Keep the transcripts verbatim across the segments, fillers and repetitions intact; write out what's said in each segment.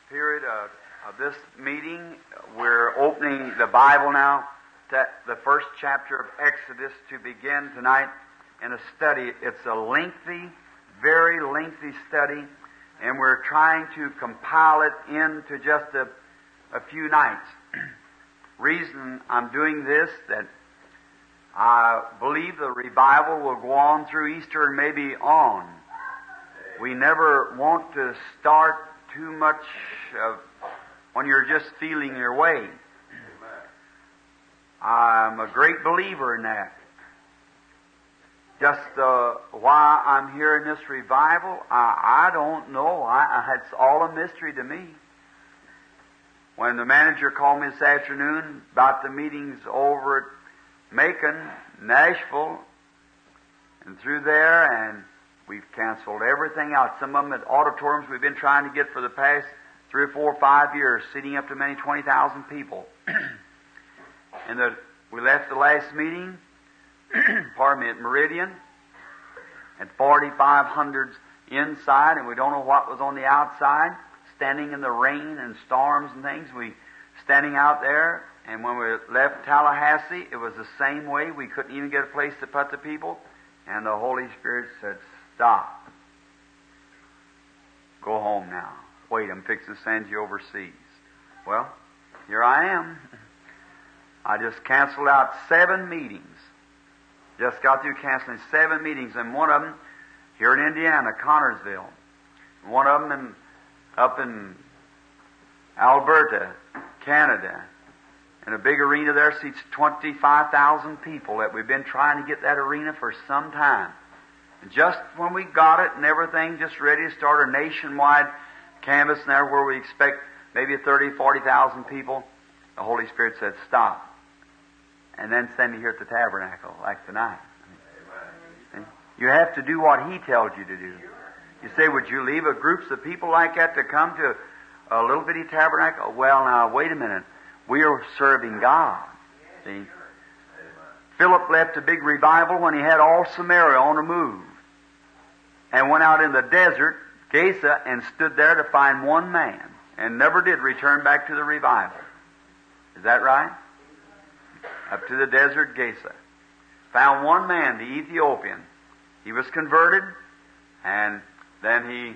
period of, of this meeting. We're opening the Bible now to the first chapter of Exodus to begin tonight in a study. It's a lengthy, very lengthy study, and we're trying to compile it into just a, a few nights. Reason I'm doing this, that I believe the revival will go on through Easter and maybe on. We never want to start too much of when you're just feeling your way. I'm a great believer in that. Just uh, why I'm here in this revival, I, I don't know. I, I, it's all a mystery to me. When the manager called me this afternoon about the meetings over at Macon, Nashville, and through there, and we've canceled everything out. Some of them at auditoriums we've been trying to get for the past three or four or five years, seating up to many twenty thousand people. And the, we left the last meeting, pardon me, at Meridian, at forty-five hundreds inside, and we don't know what was on the outside, standing in the rain and storms and things. We standing out there, and when we left Tallahassee, it was the same way. We couldn't even get a place to put the people, and the Holy Spirit said, "Stop. Go home now. Wait, I'm fixing to send you overseas." Well, here I am. I just canceled out seven meetings. Just got through canceling seven meetings, and one of them here in Indiana, Connorsville. One of them in, up in Alberta, Canada. And a big arena there seats twenty-five thousand people that we've been trying to get that arena for some time. And just when we got it and everything, just ready to start a nationwide canvas there where we expect maybe thirty, forty thousand people, the Holy Spirit said, "Stop." And then send me here at the tabernacle, like tonight. And you have to do what He tells you to do. You say, would you leave a groups of people like that to come to a little bitty tabernacle? Well, now, wait a minute. We are serving God. See? Philip left a big revival when he had all Samaria on the move. And went out in the desert, Gaza, and stood there to find one man. And never did return back to the revival. Is that right? Up to the desert, Gaza. Found one man, the Ethiopian. He was converted, and then he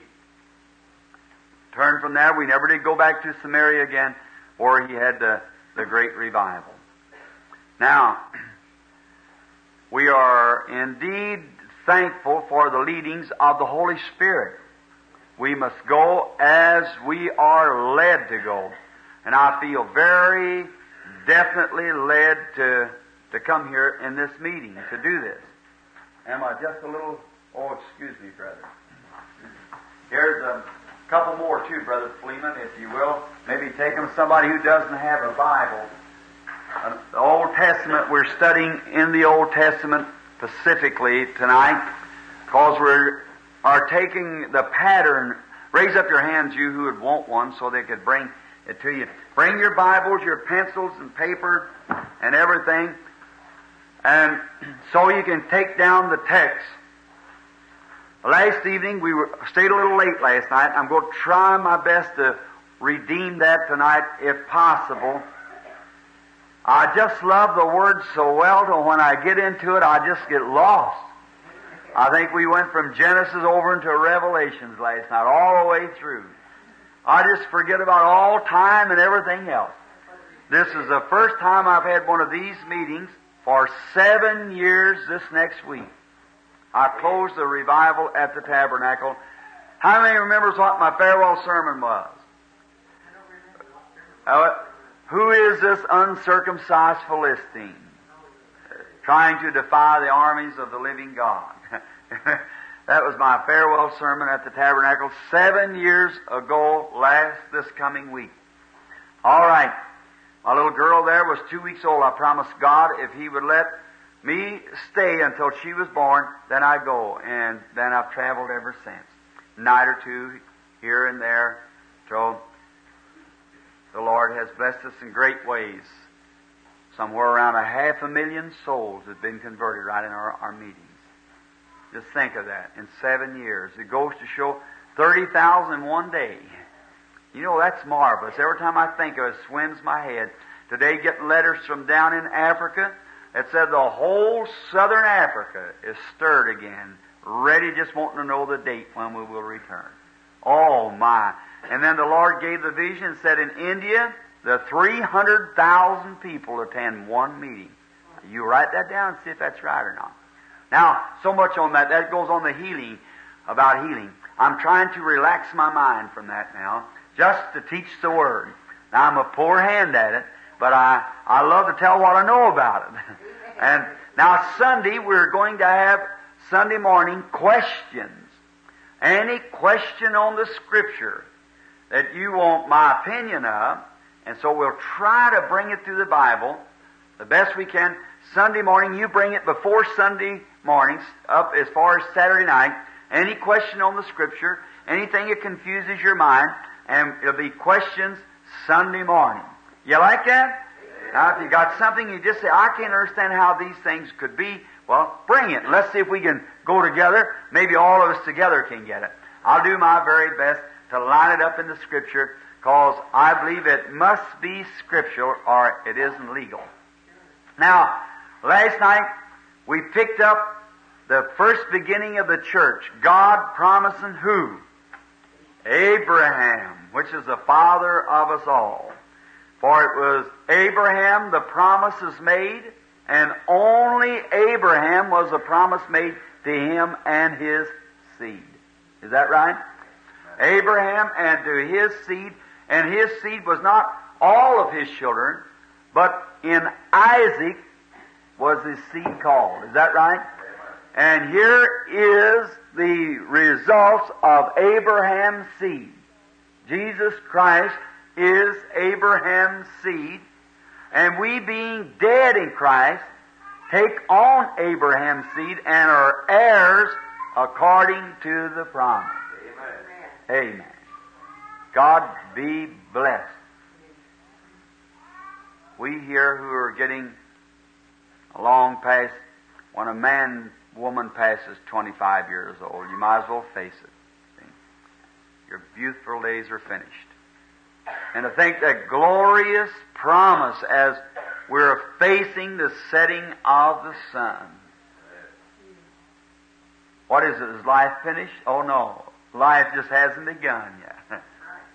turned from there. We never did go back to Samaria again, where he had the, the great revival. Now, we are indeed thankful for the leadings of the Holy Spirit. We must go as we are led to go. And I feel very definitely led to to come here in this meeting to do this. Am I just a little... Oh, excuse me, brother. Here's a couple more too, Brother Fleeman, if you will. Maybe take them somebody who doesn't have a Bible. Uh, the Old Testament, we're studying in the Old Testament specifically tonight because we are taking the pattern. Raise up your hands, you who would want one, so they could bring it to you. Bring your Bibles, your pencils and paper and everything, and so you can take down the text. Last evening, we were, stayed a little late last night. I'm going to try my best to redeem that tonight if possible. I just love the Word so well that when I get into it, I just get lost. I think we went from Genesis over into Revelations last night, all the way through. I just forget about all time and everything else. This is the first time I've had one of these meetings for seven years this next week. I closed the revival at the tabernacle. How many remembers what my farewell sermon was? Uh, who is this uncircumcised Philistine trying to defy the armies of the living God? That was my farewell sermon at the tabernacle seven years ago last this coming week. All right. My little girl there was two weeks old. I promised God if He would let me stay until she was born, then I'd go. And then I've traveled ever since. Night or two here and there. So the Lord has blessed us in great ways. Somewhere around a half a million souls have been converted right in our, our meetings. Just think of that. In seven years. It goes to show thirty thousand in one day. You know, that's marvelous. Every time I think of it, it swims my head. Today, getting letters from down in Africa that said the whole southern Africa is stirred again, ready, just wanting to know the date when we will return. Oh, my. And then the Lord gave the vision and said in India, the three hundred thousand people attend one meeting. You write that down and see if that's right or not. Now, so much on that. That goes on the healing, about healing. I'm trying to relax my mind from that now, just to teach the Word. Now, I'm a poor hand at it, but I, I love to tell what I know about it. And now Sunday, we're going to have Sunday morning questions. Any question on the Scripture that you want my opinion of, and so we'll try to bring it through the Bible the best we can. Sunday morning, you bring it before Sunday mornings, up as far as Saturday night. Any question on the Scripture, anything that confuses your mind, and it'll be questions Sunday morning. You like that? Now, if you got something you just say, I can't understand how these things could be, well, bring it. Let's see if we can go together. Maybe all of us together can get it. I'll do my very best to line it up in the Scripture, because I believe it must be scriptural or it isn't legal. Now, last night we picked up the first beginning of the church. God promising who? Abraham, which is the father of us all. For it was Abraham the promise is made, and only Abraham was the promise made to him and his seed. Is that right? Abraham and to his seed, and his seed was not all of his children, but in Isaac was his seed called. Is that right? And here is the results of Abraham's seed. Jesus Christ is Abraham's seed, and we being dead in Christ take on Abraham's seed and are heirs according to the promise. Amen. Amen. God be blessed. We here who are getting along past, when a man, woman passes twenty-five years old, you might as well face it. See? Your youthful days are finished. And to think that glorious promise as we're facing the setting of the sun. What is it? Is life finished? Oh no. Life just hasn't begun yet.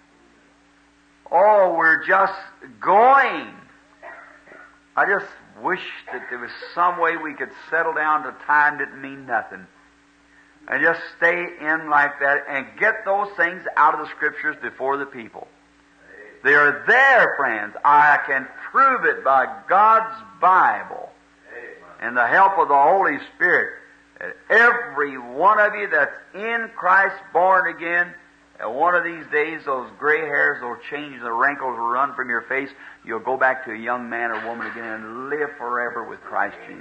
Oh, we're just going. I just wish that there was some way we could settle down to time didn't mean nothing. And just stay in like that and get those things out of the Scriptures before the people. They are there, friends. I can prove it by God's Bible and the help of the Holy Spirit. That every one of you that's in Christ, born again, and one of these days those gray hairs will change, the wrinkles will run from your face. You'll go back to a young man or woman again and live forever with Christ Jesus.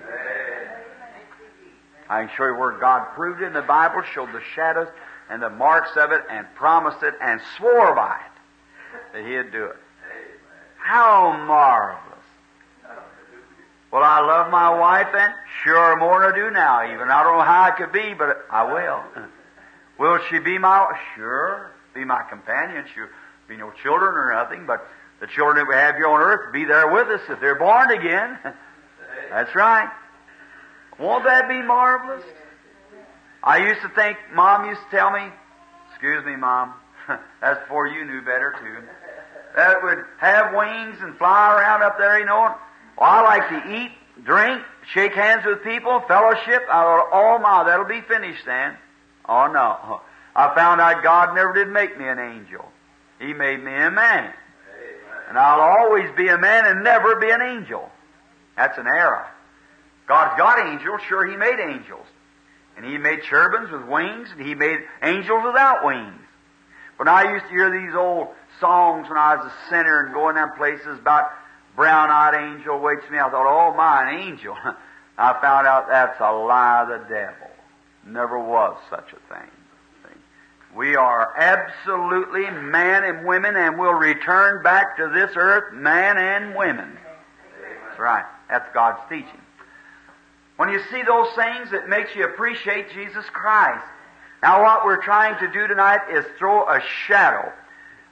I can show you where God proved it in the Bible, showed the shadows and the marks of it, and promised it, and swore by it that He'd do it. How marvelous. Well, I love my wife, and sure more than I do now even. I don't know how it could be, but I will. Will she be my, sure, be my companion. She'll be no children or nothing, but the children that we have here on earth be there with us if they're born again. That's right. Won't that be marvelous? I used to think, Mom used to tell me, excuse me, Mom, that's before you knew better too, that it would have wings and fly around up there, you know. Well, I like to eat, drink, shake hands with people, fellowship. I thought, oh my, that'll be finished then. Oh no. I found out God never did make me an angel. He made me a man. Amen. And I'll always be a man and never be an angel. That's an error. God's got angels, sure He made angels. And He made cherubims with wings, and He made angels without wings. But I used to hear these old songs when I was a sinner and going down places about brown-eyed angel waits me. I thought, oh my, an angel. I found out that's a lie of the devil. Never was such a thing. See? We are absolutely man and women, and we'll return back to this earth man and women. That's right. That's God's teaching. When you see those things, it makes you appreciate Jesus Christ. Now what we're trying to do tonight is throw a shadow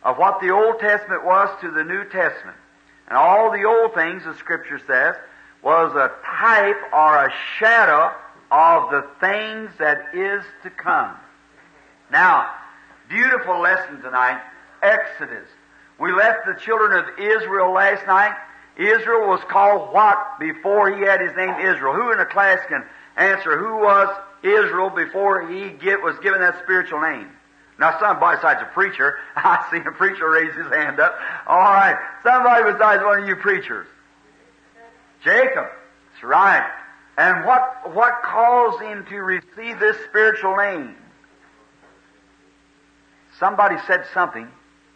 of what the Old Testament was to the New Testament. And all the old things, the Scripture says, was a type or a shadow of the things that is to come. Now, beautiful lesson tonight, Exodus. We left the children of Israel last night. Israel was called what before he had his name Israel? Who in the class can answer who was Israel before he get, was given that spiritual name? Now somebody besides a preacher, I see a preacher raise his hand up. All right, somebody besides one of you preachers. Jacob. That's right. And what, what caused him to receive this spiritual name? Somebody said something.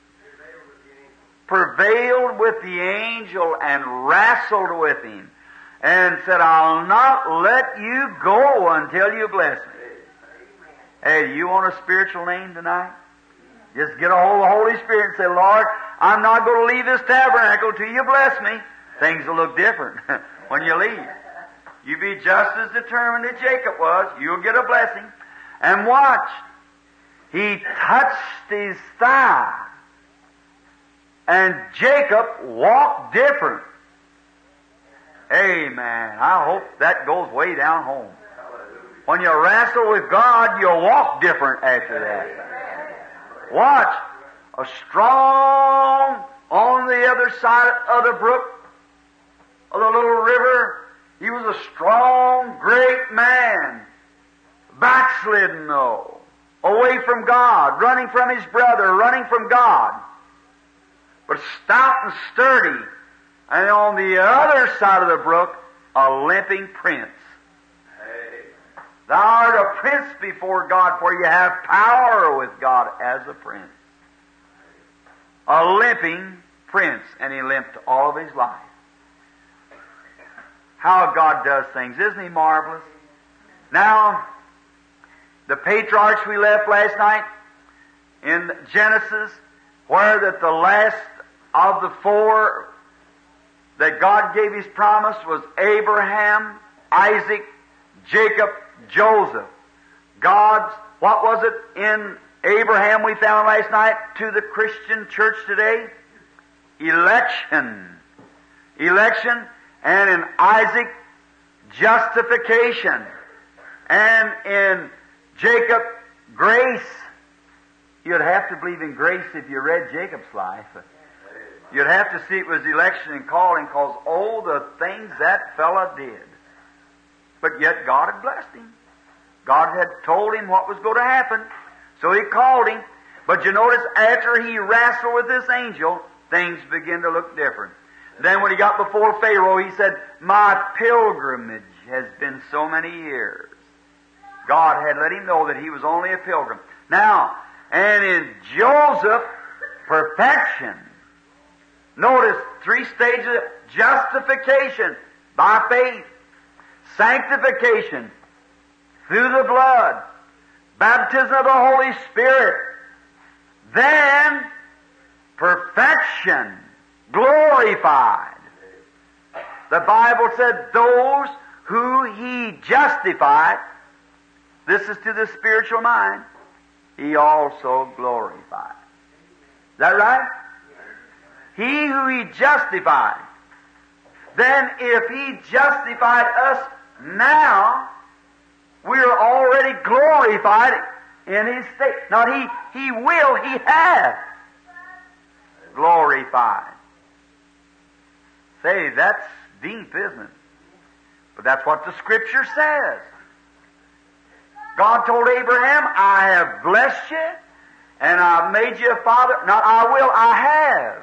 Prevailed with the angel and wrestled with him and said, I'll not let you go until you bless me. Hey, you want a spiritual name tonight? Just get a hold of the Holy Spirit and say, Lord, I'm not going to leave this tabernacle till you bless me. Things will look different when you leave. You be just as determined as Jacob was. You'll get a blessing. And watch. He touched his thigh. And Jacob walked different. Amen. I hope that goes way down home. When you wrestle with God, you'll walk different after that. Watch. A strong, on the other side of the brook, of the little river, he was a strong, great man. Backslidden though. Away from God. Running from his brother. Running from God. But stout and sturdy. And on the other side of the brook, a limping prince. Thou art a prince before God, for you have power with God as a prince. A limping prince, and he limped all of his life. How God does things. Isn't He marvelous? Now, the patriarchs we left last night in Genesis, where that the last of the four that God gave His promise was Abraham, Isaac, Jacob, Joseph. God's, what was it in Abraham we found last night to the Christian church today? Election. Election. And in Isaac, justification. And in Jacob, grace. You'd have to believe in grace if you read Jacob's life. You'd have to see it was election and calling, because oh, the things that fella did. But yet God had blessed him. God had told him what was going to happen. So He called him. But you notice after he wrestled with this angel, things began to look different. Then when he got before Pharaoh, he said, my pilgrimage has been so many years. God had let him know that he was only a pilgrim. Now, and in Joseph, perfection. Notice three stages of justification by faith, sanctification through the blood, baptism of the Holy Spirit, then perfection, glorified. The Bible said those who He justified, this is to the spiritual mind, He also glorified. Is that right? He who He justified. Then if He justified us now, we're already glorified in His state. Not He, He will, He has glorified. Say, that's deep, isn't it? But that's what the Scripture says. God told Abraham, I have blessed you, and I've made you a father. Not I will, I have.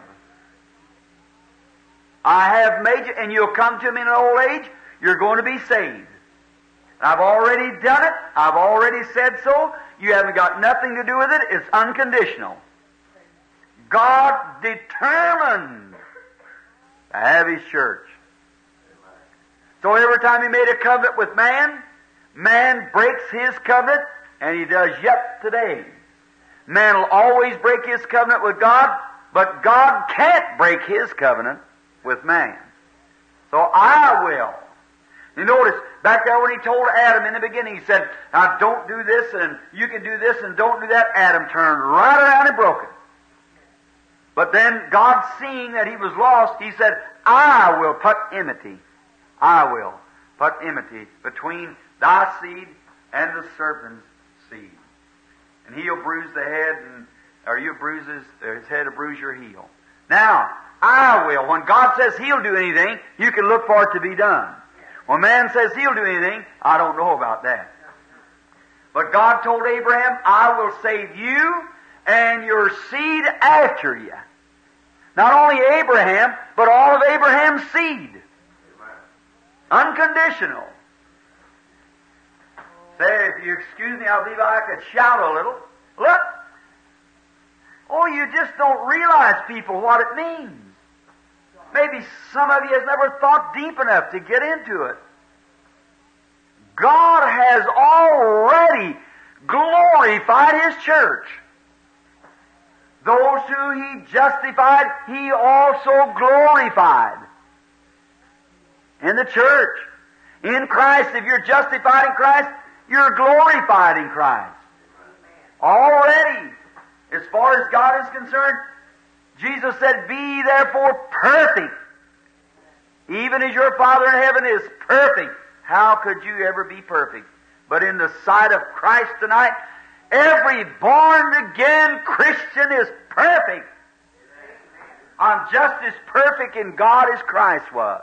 I have made you, and you'll come to me in an old age, you're going to be saved. I've already done it. I've already said so. You haven't got nothing to do with it. It's unconditional. God determined to have His church. So every time He made a covenant with man, man breaks his covenant, and he does yet today. Man will always break his covenant with God, but God can't break His covenant with man. So I will. You notice, back there when He told Adam in the beginning, He said, now don't do this, and you can do this, and don't do that. Adam turned right around and broke it. But then God, seeing that he was lost, he said, I will put enmity. I will put enmity between thy seed and the serpent's seed. And he'll bruise the head, and or you bruise his, or his head will bruise your heel. Now, I will. When God says he'll do anything, you can look for it to be done. When man says he'll do anything, I don't know about that. But God told Abraham, I will save you and your seed after you. Not only Abraham, but all of Abraham's seed. Unconditional. Say, if you excuse me, I believe I could shout a little. Look. Oh, you just don't realize, people, what it means. Maybe some of you has never thought deep enough to get into it. God has already glorified His church. Those who He justified, He also glorified. In the church. In Christ, if you're justified in Christ, you're glorified in Christ. Already. As far as God is concerned, Jesus said, be therefore perfect, even as your Father in heaven is perfect. How could you ever be perfect? But in the sight of Christ tonight, every born-again Christian is perfect. I'm just as perfect in God as Christ was.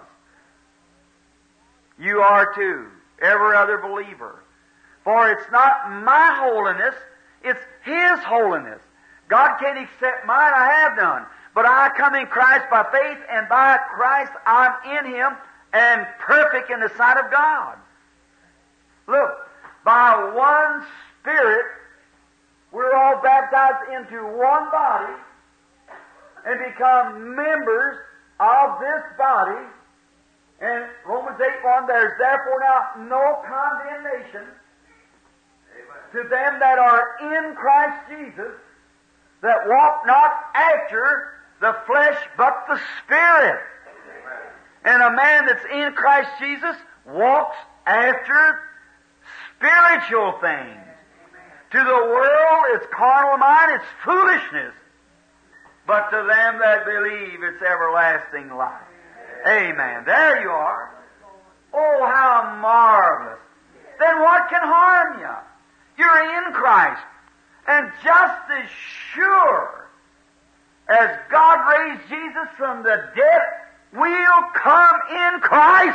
You are too, every other believer. For it's not my holiness, it's His holiness. God can't accept mine, I have none. But I come in Christ by faith, and by Christ I'm in Him and perfect in the sight of God. Look, by one Spirit, we're all baptized into one body and become members of this body. And Romans eight one, there's therefore now no condemnation to them that are in Christ Jesus, that walk not after the flesh, but the Spirit. And a man that's in Christ Jesus walks after spiritual things. To the world, it's carnal mind, it's foolishness. But to them that believe, it's everlasting life. Amen. There you are. Oh, how marvelous. Then what can harm you? You're in Christ. And just as sure as God raised Jesus from the dead, we'll come in Christ.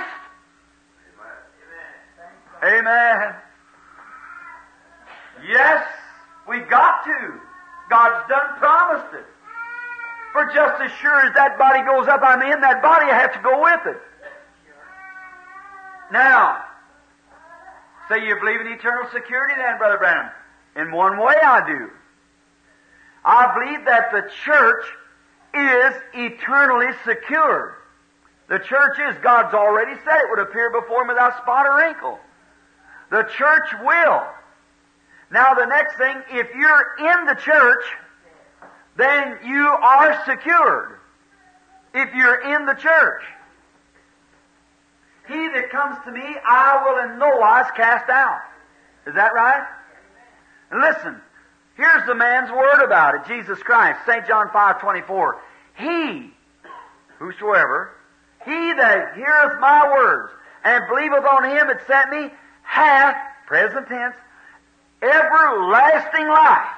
Amen. Amen. Yes, we got to. God's done promised it. For just as sure as that body goes up, I'm in that body, I have to go with it. Now, say you believe in eternal security then, Brother Branham. In one way I do. I believe that the church is eternally secure. The church is, God's already said it would appear before Him without spot or wrinkle. The church will. Now the next thing, if you're in the church, then you are secured. If you're in the church. He that comes to me, I will in no wise cast out. Is that right? And listen, here's the man's word about it, Jesus Christ, Saint John five twenty-four. He, whosoever, he that heareth my words and believeth on Him that sent me, hath, present tense, everlasting life.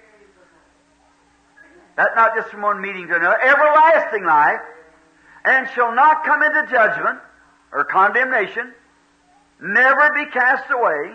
That's not just from one meeting to another. Everlasting life, and shall not come into judgment or condemnation, never be cast away,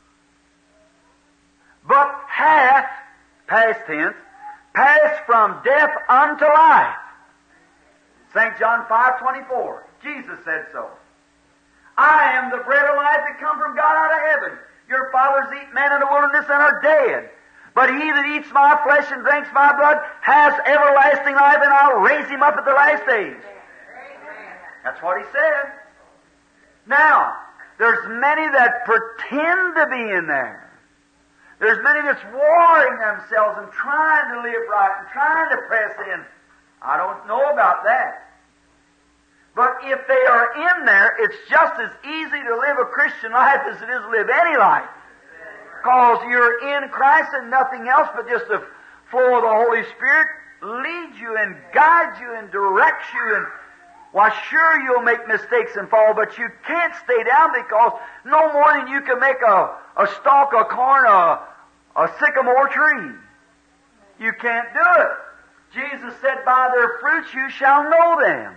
but hath, past tense, passed from death unto life. Saint John five twenty-four. Jesus said so. I am the bread of life that come from God out of heaven. Your fathers eat manna in the wilderness and are dead. But he that eats my flesh and drinks my blood has everlasting life, and I'll raise him up at the last days. That's what he said. Now, there's many that pretend to be in there. There's many that's warring themselves and trying to live right and trying to press in. I don't know about that. But if they are in there, it's just as easy to live a Christian life as it is to live any life. Because you're in Christ and nothing else but just the flow of the Holy Spirit lead you and guide you and direct you. And why, sure, you'll make mistakes and fall, but you can't stay down, because no more than you can make a, a stalk of corn, a, a sycamore tree. You can't do it. Jesus said, by their fruits you shall know them.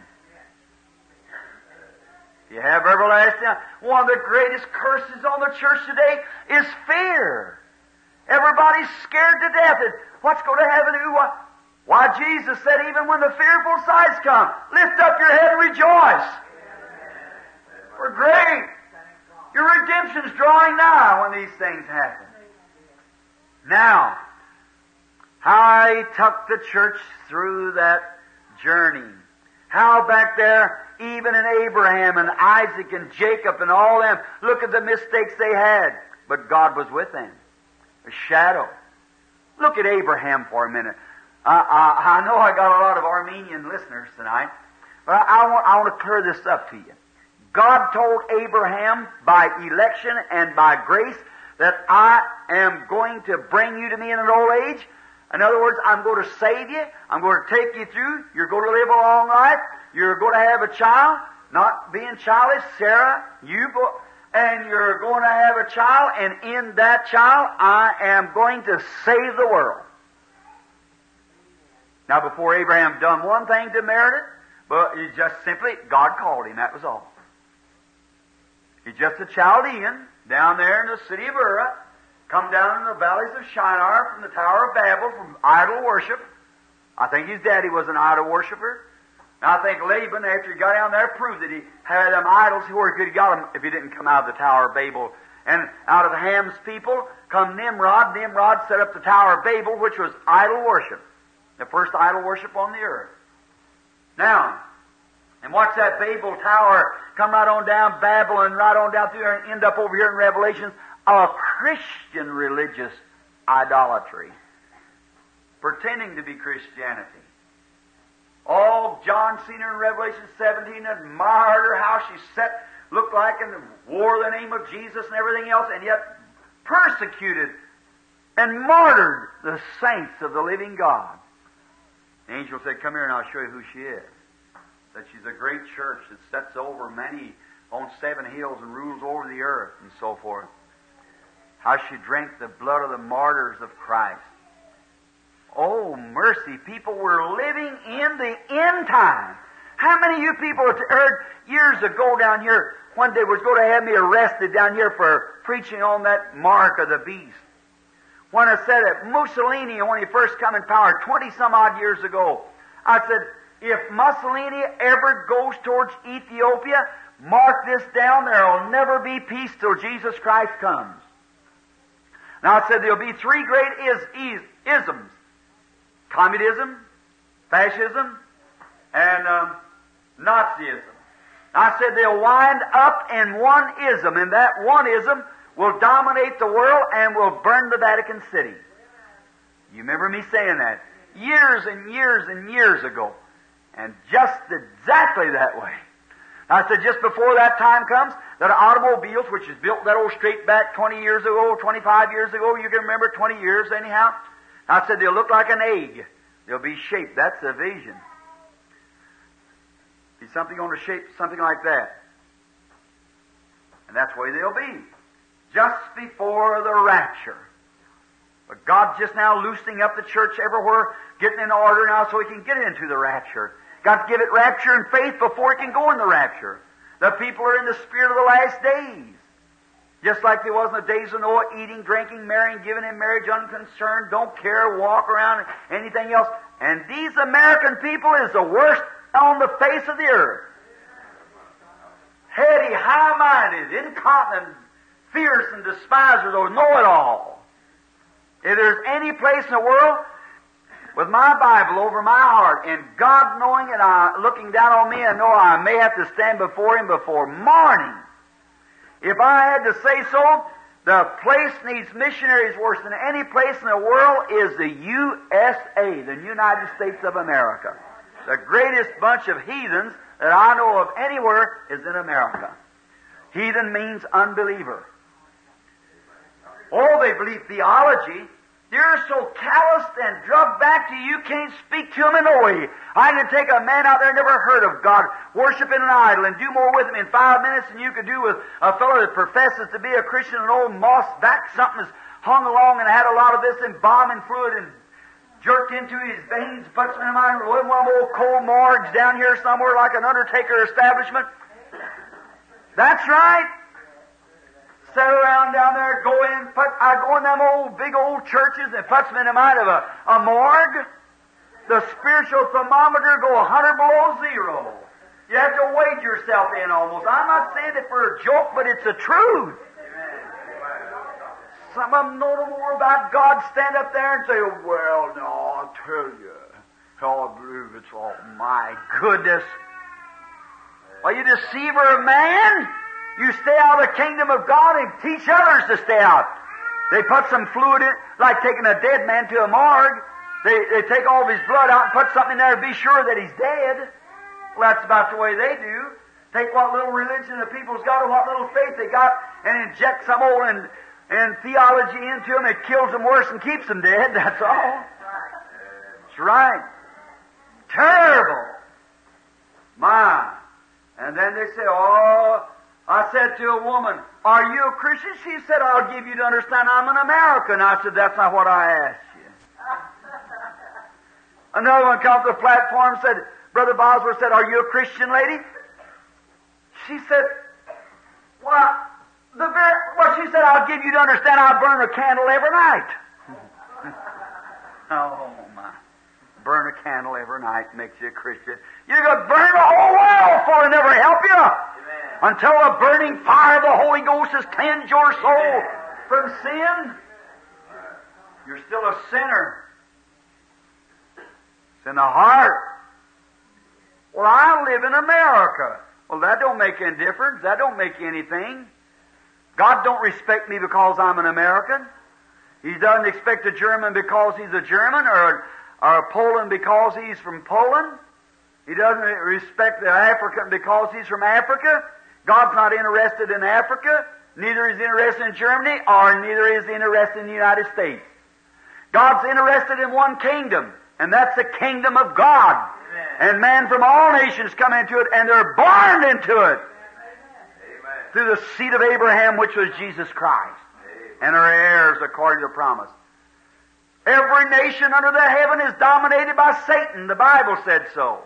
You have everlasting. One of the greatest curses on the church today is fear. Everybody's scared to death. What's going to happen to you? Why, Jesus said, even when the fearful sights come, lift up your head and rejoice. We're great. Your redemption's drawing nigh when these things happen. Now, how He took the church through that journey. How back there, even in Abraham and Isaac and Jacob and all them, look at the mistakes they had. But God was with them. A shadow. Look at Abraham for a minute. I, I, I know I got a lot of Armenian listeners tonight, but I, I, want, I want to clear this up to you. God told Abraham by election and by grace that I am going to bring you to me in an old age. In other words, I'm going to save you. I'm going to take you through. You're going to live a long life. You're going to have a child, not being childish, Sarah, you, and you're going to have a child, and in that child, I am going to save the world. Now, before Abraham done one thing to merit it, but he just simply, God called him, that was all. He's just a Chaldean down there in the city of Ur, come down in the valleys of Shinar from the Tower of Babel, from idol worship. I think his daddy was an idol worshiper. And I think Laban, after he got down there, proved that he had them idols. Where could he got them if he didn't come out of the Tower of Babel? And out of Ham's people come Nimrod. Nimrod set up the Tower of Babel, which was idol worship. The first idol worship on the earth. Now, and watch that Babel Tower come right on down Babylon, right on down through there, and end up over here in Revelations. A Christian religious idolatry, pretending to be Christianity. All John seen her in Revelation seventeen, admired her, how she sat, looked like, and wore the name of Jesus and everything else, and yet persecuted and martyred the saints of the living God. The angel said, come here and I'll show you who she is. That she's a great church that sets over many on seven hills and rules over the earth and so forth. How she drank the blood of the martyrs of Christ. Oh, mercy. People were living in the end time. How many of you people heard years ago down here, one day was going to have me arrested down here for preaching on that mark of the beast? When I said it, Mussolini, when he first come in power twenty some odd years ago, I said, if Mussolini ever goes towards Ethiopia, mark this down, there will never be peace till Jesus Christ comes. Now I said there'll be three great is, is, isms. Communism, fascism, and um, Nazism. I said they'll wind up in one ism, and that one ism will dominate the world and will burn the Vatican City. You remember me saying that years and years and years ago. And just exactly that way. I said just before that time comes, that automobiles, which is built that old straight back twenty years ago, twenty-five years ago, you can remember twenty years anyhow. I said they'll look like an egg. They'll be shaped. That's the vision. Be something on the shape, something like that. And that's the way they'll be. Just before the rapture. But God's just now loosening up the church everywhere, getting in order now so He can get into the rapture. Got to give it rapture and faith before it can go in the rapture. The people are in the spirit of the last days. Just like there was in the days of Noah, eating, drinking, marrying, giving in marriage, unconcerned, don't care, walk around, anything else. And these American people is the worst on the face of the earth. Heady, high-minded, incontinent, fierce, and despiser, those know-it-all. If there's any place in the world with my Bible over my heart, and God knowing and I looking down on me, and know I may have to stand before Him before morning. If I had to say so, the place needs missionaries worse than any place in the world is the U S A, the United States of America. The greatest bunch of heathens that I know of anywhere is in America. Heathen means unbeliever. Oh, they believe theology. They're so calloused and drugged back to you, you can't speak to them in no way. I can take a man out there never heard of God, worshiping an idol, and do more with him in five minutes than you could do with a fellow that professes to be a Christian, an old moss back, something that's hung along and had a lot of this embalming fluid and jerked into his veins, puts him in mind, one of them old cold morgues down here somewhere like an undertaker establishment. That's right. Sit around down there, go in, put, I go in them old, big old churches and puts them in the mind of a, a morgue. The spiritual thermometer go a hundred below zero. You have to wade yourself in almost. I'm not saying it for a joke, but it's the truth. Some of them know no more about God, stand up there and say, well, no, I'll tell you. I believe it's all my goodness. Are you deceiver of man? You stay out of the kingdom of God and teach others to stay out. They put some fluid in, like taking a dead man to a morgue. They, they take all of his blood out and put something in there to be sure that he's dead. Well, that's about the way they do. Take what little religion the people's got or what little faith they got and inject some old and, and theology into them. It kills them worse and keeps them dead. That's all. That's right. Terrible. My. And then they say, oh, I said to a woman, are you a Christian? She said, I'll give you to understand I'm an American. I said, that's not what I asked you. Another one come to the platform and said, Brother Bosworth said, are you a Christian lady? She said, well, the very, well, she said, I'll give you to understand I burn a candle every night. Oh, my. Burn a candle every night makes you a Christian. You could burn the whole world for it never help you. Amen. Until the burning fire of the Holy Ghost has cleansed your soul Amen. From sin, you're still a sinner. It's in the heart. Well, I live in America. Well, that don't make any difference. That don't make anything. God don't respect me because I'm an American. He doesn't expect a German because he's a German, or or a Poland because he's from Poland. He doesn't respect the African because he's from Africa. God's not interested in Africa. Neither is he interested in Germany, or neither is he interested in the United States. God's interested in one kingdom, and that's the kingdom of God. Amen. And man from all nations come into it, and they're born into it. Amen. Through the seed of Abraham, which was Jesus Christ. Amen. And are heirs according to the promise. Every nation under the heaven is dominated by Satan. The Bible said so.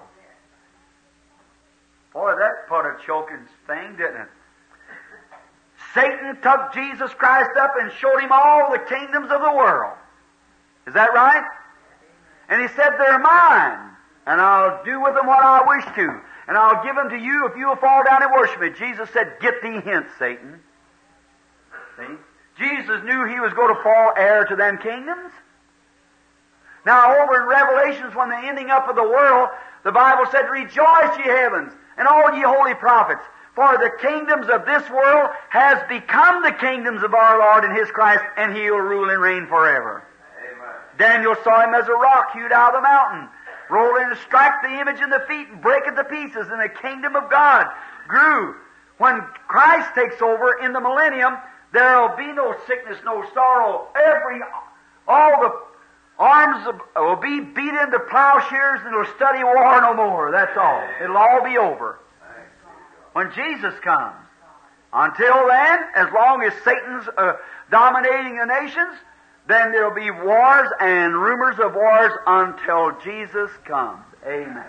Boy, that put a choking thing, didn't it? Satan took Jesus Christ up and showed him all the kingdoms of the world. Is that right? And he said, they're mine, and I'll do with them what I wish to, and I'll give them to you if you will fall down and worship me. Jesus said, get thee hence, Satan. See? Jesus knew he was going to fall heir to them kingdoms. Now, over in Revelations, when the ending up of the world, the Bible said, rejoice, ye heavens, and all ye holy prophets, for the kingdoms of this world has become the kingdoms of our Lord and His Christ, and He will rule and reign forever. Amen. Daniel saw him as a rock hewed out of the mountain, roll in and strike the image in the feet and break it to pieces, and the kingdom of God grew. When Christ takes over in the millennium, there will be no sickness, no sorrow. Every, all the arms will be beat into plowshares, and it'll study war no more. That's all. It'll all be over when Jesus comes. Until then, as long as Satan's uh, dominating the nations, then there'll be wars and rumors of wars until Jesus comes. Amen.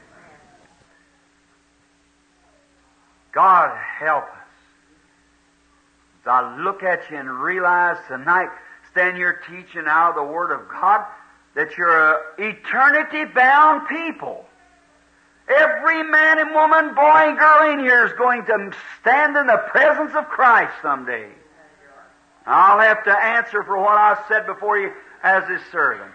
God help us. As I look at you and realize tonight, stand here teaching out of the Word of God, that you're an eternity-bound people. Every man and woman, boy and girl in here is going to stand in the presence of Christ someday. I'll have to answer for what I said before you as His servant.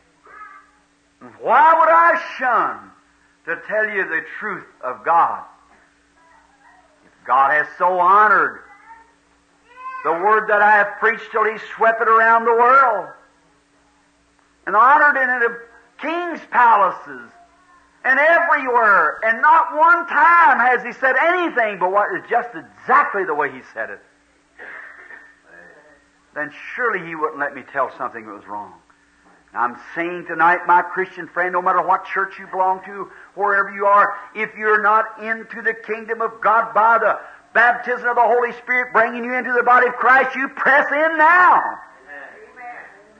Why would I shun to tell you the truth of God? If God has so honored the Word that I have preached till He swept it around the world, and honored in it of kings' palaces, and everywhere, and not one time has He said anything but what is just exactly the way He said it. then surely He wouldn't let me tell something that was wrong. I'm saying tonight, my Christian friend, no matter what church you belong to, wherever you are, if you're not into the kingdom of God by the baptism of the Holy Spirit bringing you into the body of Christ, you press in now. Amen.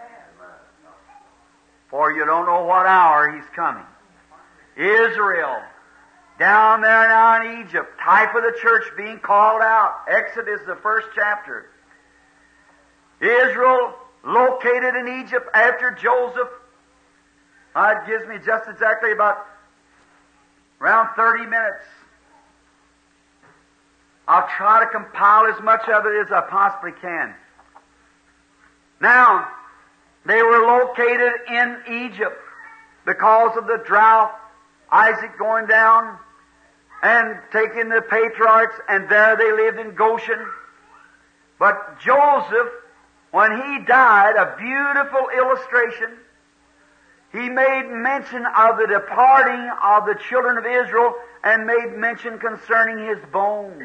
For you don't know what hour He's coming. Israel, down there now in Egypt, type of the church being called out. Exodus, the first chapter. Israel, located in Egypt after Joseph. Uh, it gives me just exactly about around thirty minutes. I'll try to compile as much of it as I possibly can. Now, they were located in Egypt because of the drought, Isaac going down and taking the patriarchs, and there they lived in Goshen. But Joseph, when he died, a beautiful illustration, he made mention of the departing of the children of Israel and made mention concerning his bones.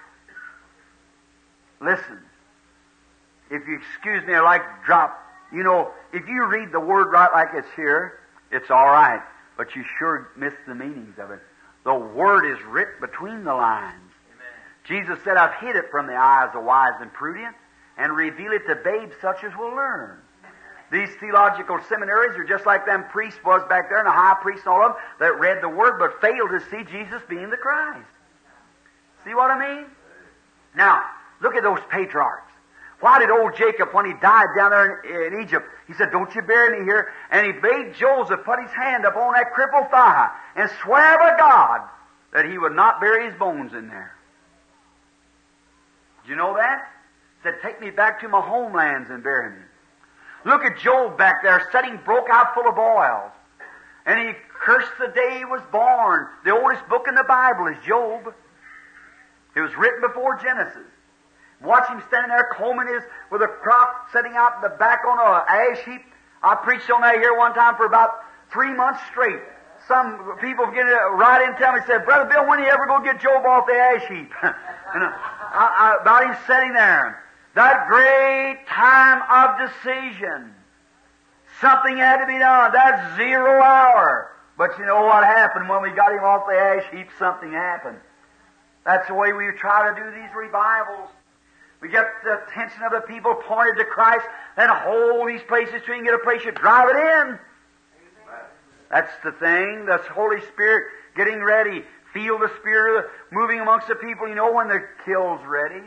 Listen, if you excuse me, I like to drop, you know, if you read the Word right like it's here, it's all right, but you sure miss the meanings of it. The Word is writ between the lines. Amen. Jesus said, I've hid it from the eyes of wise and prudent, and reveal it to babes such as will learn. These theological seminaries are just like them priests was back there, and the high priests and all of them that read the Word but failed to see Jesus being the Christ. See what I mean? Now, look at those patriarchs. Why did old Jacob, when he died down there in, in Egypt, he said, don't you bury me here? And he made Joseph put his hand up on that crippled thigh and swear by God that he would not bury his bones in there. Did you know that? Said, take me back to my homelands and bury me. Look at Job back there, sitting broke out full of boils. And he cursed the day he was born. The oldest book in the Bible is Job. It was written before Genesis. Watch him standing there combing his, with a crop sitting out in the back on an ash heap. I preached on that here one time for about three months straight. Some people began to write in and tell me, said, Brother Bill, when are you ever going to get Job off the ash heap? And I, I, about him sitting there. That great time of decision. Something had to be done. That zero hour. But you know what happened when we got him off the ash heap? Something happened. That's the way we try to do these revivals. We get the attention of the people pointed to Christ, then hold these places till you can get a place you drive it in. That's the thing. The Holy Spirit getting ready. Feel the Spirit moving amongst the people. You know when the kill's ready.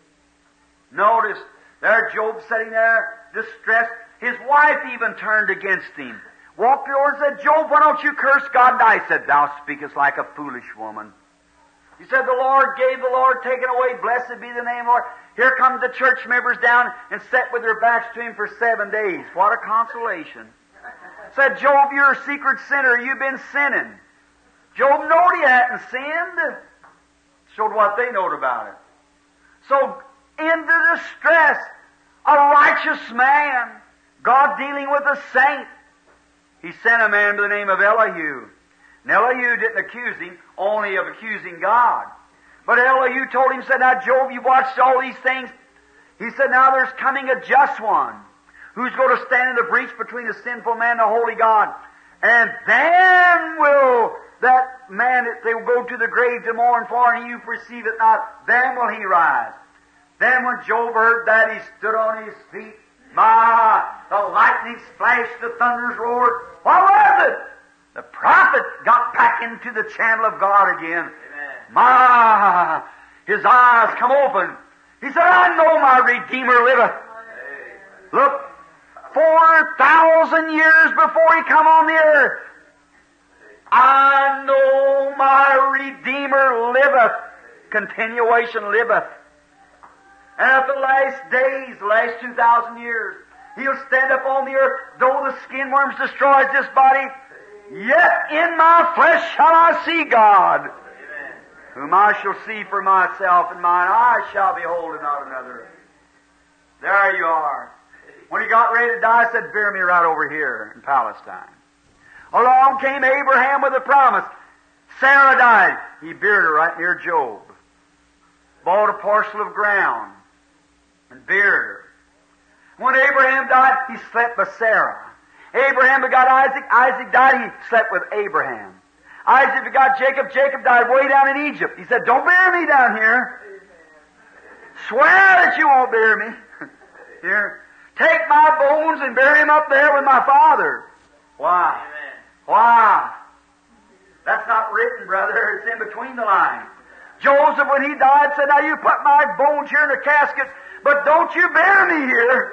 Notice, there Job sitting there, distressed. His wife even turned against him. Walked over and said, Job, why don't you curse God? And I said, thou speakest like a foolish woman. He said, the Lord gave, the Lord taken away. Blessed be the name of the Lord. Here come the church members down and sat with their backs to him for seven days. What a consolation. Said, Job, you're a secret sinner. You've been sinning. Job knowed he hadn't sinned. Showed what they knowed about it. So, in the distress, a righteous man, God dealing with a saint, He sent a man by the name of Elihu. And Elihu didn't accuse him, only of accusing God. But Elihu told him, said, now Job, you've watched all these things. He said, now there's coming a just one who's going to stand in the breach between the sinful man and the holy God. And then will that man, they will go to the grave to mourn for, and he who perceive it not, then will he rise. Then when Job heard that, he stood on his feet. My, the lightnings flashed, the thunders roared. What was it? The prophet got back into the channel of God again. Amen. My, his eyes come open. He said, I know my Redeemer liveth. Amen. Look, four thousand years before he come on the earth, I know my Redeemer liveth. Continuation liveth. And at the last days, the last two thousand years, He'll stand up on the earth, though the skin worms destroys this body, yet in my flesh shall I see God, Amen. Whom I shall see for myself, and mine eyes shall behold and not another. There you are. When he got ready to die, he said, bear me right over here in Palestine. Along came Abraham with a promise. Sarah died. He buried her right near Job. Bought a parcel of ground and buried her. When Abraham died, he slept with Sarah. Abraham begot Isaac. Isaac died, he slept with Abraham. Isaac begot Jacob. Jacob died way down in Egypt. He said, don't bury me down here. Swear that you won't bury me. Here. Take my bones and bury them up there with my father. Why? Amen. Why? That's not written, brother. It's in between the lines. Joseph, when he died, said, now you put my bones here in a casket, but don't you bury me here.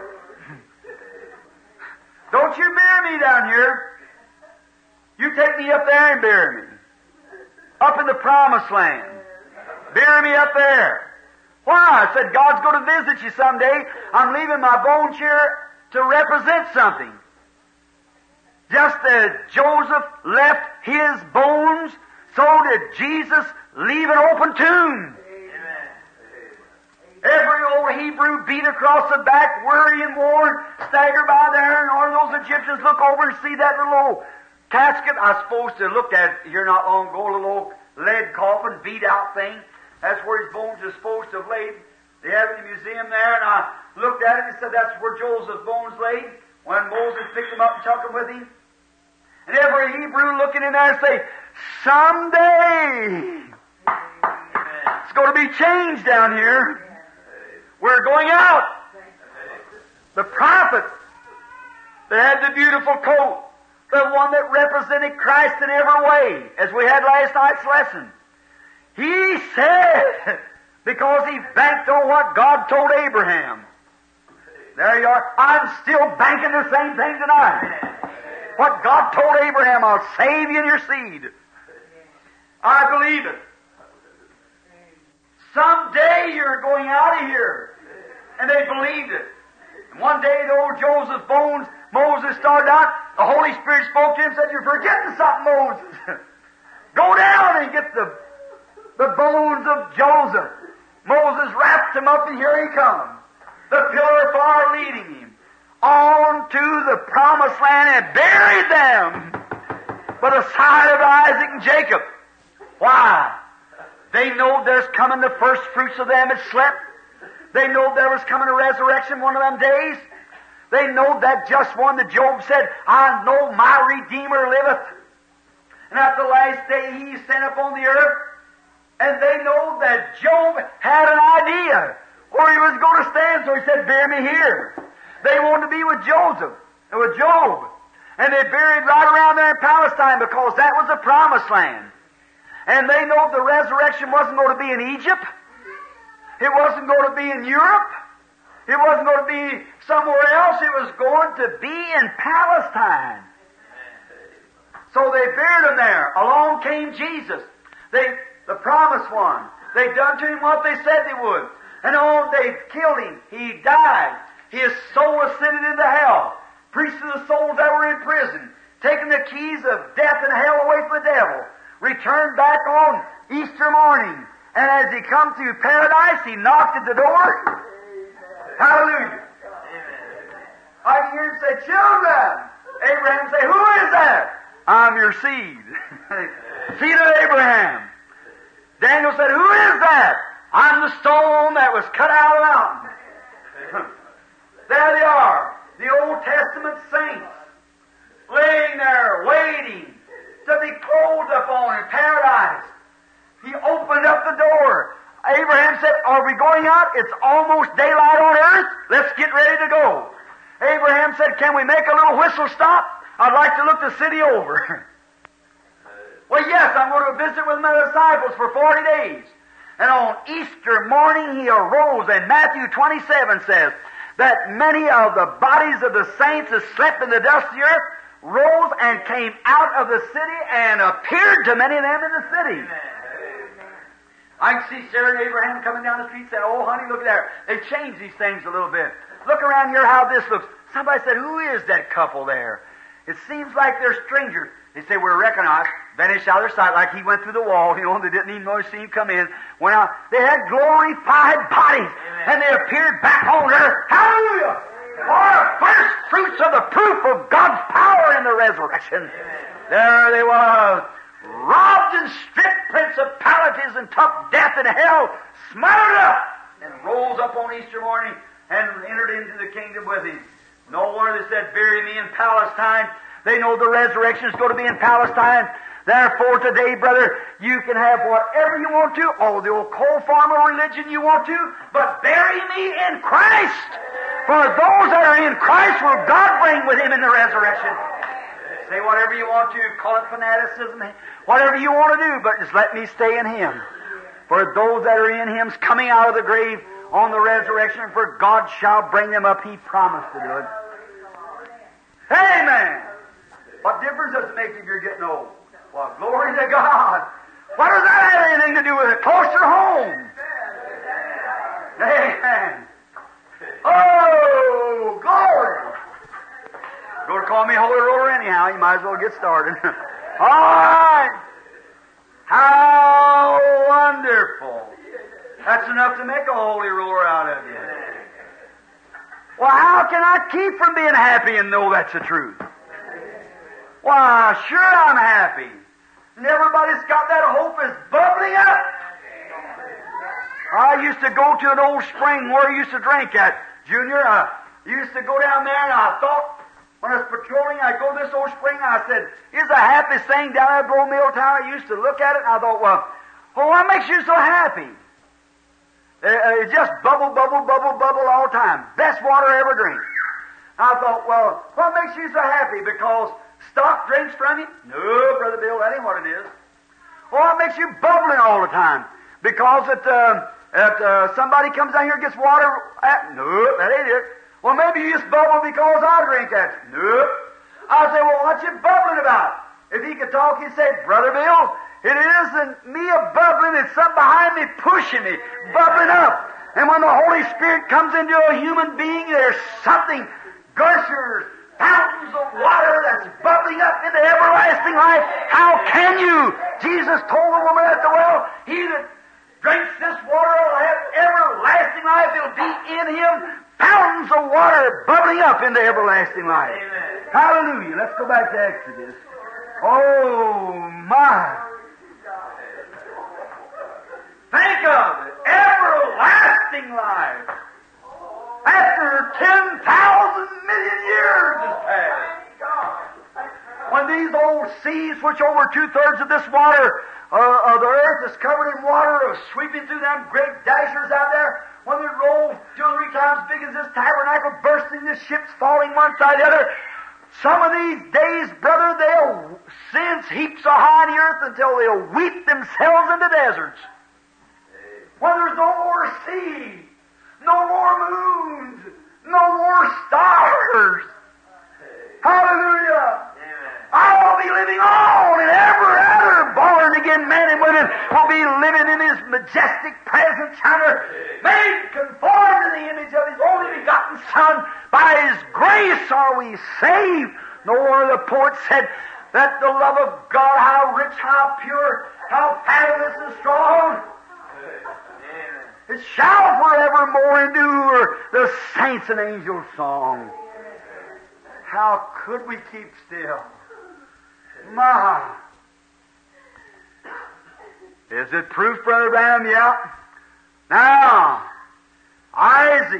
Don't you bury me down here. You take me up there and bury me. Up in the promised land. Bury me up there. Why? I said, God's going to visit you someday. I'm leaving my bones here to represent something. Just as Joseph left his bones, so did Jesus leave an open tomb. Amen. Every old Hebrew beat across the back, weary and worn, stagger by there, and all those Egyptians look over and see that little old casket. I was supposed to look at it here not long ago, a little old lead coffin, beat out thing. That's where his bones are supposed to have laid. They have it in the museum there, and I looked at it and said that's where Joseph's bones laid when Moses picked them up and took them with him. And every Hebrew looking in there and say, someday it's going to be changed down here. We're going out. The prophet that had the beautiful coat, the one that represented Christ in every way, as we had last night's lesson. He said, because he banked on what God told Abraham. There you are. I'm still banking the same thing tonight. What God told Abraham, I'll save you and your seed. I believe it. Someday you're going out of here. And they believed it. And one day the old Joseph's bones, Moses started out, the Holy Spirit spoke to him and said, you're forgetting something, Moses. Go down and get the The bones of Joseph. Moses wrapped them up, and here he comes. The pillar of fire leading him on to the promised land and buried them by the side of Isaac and Jacob. Why? They know there's coming the first fruits of them that slept. They know there was coming a resurrection one of them days. They know that just one that Job said, I know my Redeemer liveth. And at the last day he is sent upon the earth. And they know that Job had an idea where he was going to stand, so he said, bury me here. They wanted to be with Joseph and with Job. And they buried right around there in Palestine because that was the promised land. And they know the resurrection wasn't going to be in Egypt. It wasn't going to be in Europe. It wasn't going to be somewhere else. It was going to be in Palestine. So they buried him there. Along came Jesus. They... The promised one. They done to him what they said they would. And on they killed him. He died. His soul ascended into hell. Preached to the souls that were in prison. Taking the keys of death and hell away from the devil. Returned back on Easter morning. And as he come to paradise, he knocked at the door. Hallelujah. I can hear him say, children. Abraham say, who is that? I'm your seed. Seed of Abraham. Daniel said, who is that? I'm the stone that was cut out of the mountain. There they are, the Old Testament saints, laying there waiting to be clothed upon in paradise. He opened up the door. Abraham said, are we going out? It's almost daylight on earth. Let's get ready to go. Abraham said, can we make a little whistle stop? I'd like to look the city over. Well, yes, I'm going to visit with my disciples for forty days. And on Easter morning he arose, and Matthew twenty-seven says that many of the bodies of the saints that slept in the dust of the earth rose and came out of the city and appeared to many of them in the city. Amen. I can see Sarah and Abraham coming down the street saying, oh, honey, look there. They've changed these things a little bit. Look around here how this looks. Somebody said, who is that couple there? It seems like they're strangers. They say, we're recognized, vanished out of their sight like he went through the wall. You know, they didn't even notice him come in. Went out. They had glorified bodies, amen, and they appeared back on earth. Hallelujah! For first fruits of the proof of God's power in the resurrection. Amen. There they were, robbed and stripped principalities and took death and hell, smothered up, and rose up on Easter morning and entered into the kingdom with Him. No wonder they said, bury me in Palestine. They know the resurrection is going to be in Palestine. Therefore today, brother, you can have whatever you want to, all the old coal farmer religion you want to, but bury me in Christ. For those that are in Christ will God bring with Him in the resurrection. Say whatever you want to, call it fanaticism, whatever you want to do, but just let me stay in Him. For those that are in Him's coming out of the grave on the resurrection, for God shall bring them up. He promised to do it. Amen. What difference does it make if you're getting old? Well, glory to God. What does that have anything to do with it? Closer home. Amen. Oh, glory. You're going to call me Holy Roller anyhow. You might as well get started. All right. How wonderful. That's enough to make a Holy Roller out of you. Well, how can I keep from being happy and know that's the truth? Why, sure I'm happy. And everybody's got that hope is bubbling up. I used to go to an old spring where I used to drink at. Junior, I used to go down there and I thought, when I was patrolling, I'd go to this old spring, I said, here's the happiest thing down there at Blow Mill Town. I used to look at it and I thought, well, well what makes you so happy? Uh, it just bubble, bubble, bubble, bubble all the time. Best water I ever drink. I thought, well, what makes you so happy? Because stock drinks from you? No, Brother Bill, that ain't what it is. Well, what makes you bubbling all the time? Because it, uh, it, uh, somebody comes down here and gets water at, no, that ain't it. Well, maybe you just bubble because I drink at you. No. I say, well, what you bubbling about? If he could talk, he'd say, Brother Bill, it isn't me a bubbling, it's something behind me pushing me, bubbling up. And when the Holy Spirit comes into a human being, there's something, gushers, fountains of water that's bubbling up into everlasting life. How can you? Jesus told the woman at the well, he that drinks this water will have everlasting life. It'll be in him. Fountains of water bubbling up into everlasting life. Amen. Hallelujah. Let's go back to Exodus. Oh, my. Think of it. Everlasting life. After ten thousand million years has passed. When these old seas, which over two-thirds of this water, uh, of the earth is covered in water, are sweeping through them great dashers out there, when they roll two or three times big as this tabernacle, bursting, the ships falling one side the other, some of these days, brother, they'll send heaps of high in the earth until they'll weep themselves into deserts. When there's no more sea, no more moons, no more stars. Hallelujah. I'll be living on, and every other born-again man and women will be living in His majestic presence, yonder, made conformed to the image of His only begotten Son. By His grace are we saved. No wonder the poet said that the love of God, how rich, how pure, how fathomless and strong, it shall forevermore endure, the saints and angels' song. How could we keep still? My. Is it proof, Brother Branham? Yeah. Now, Isaac,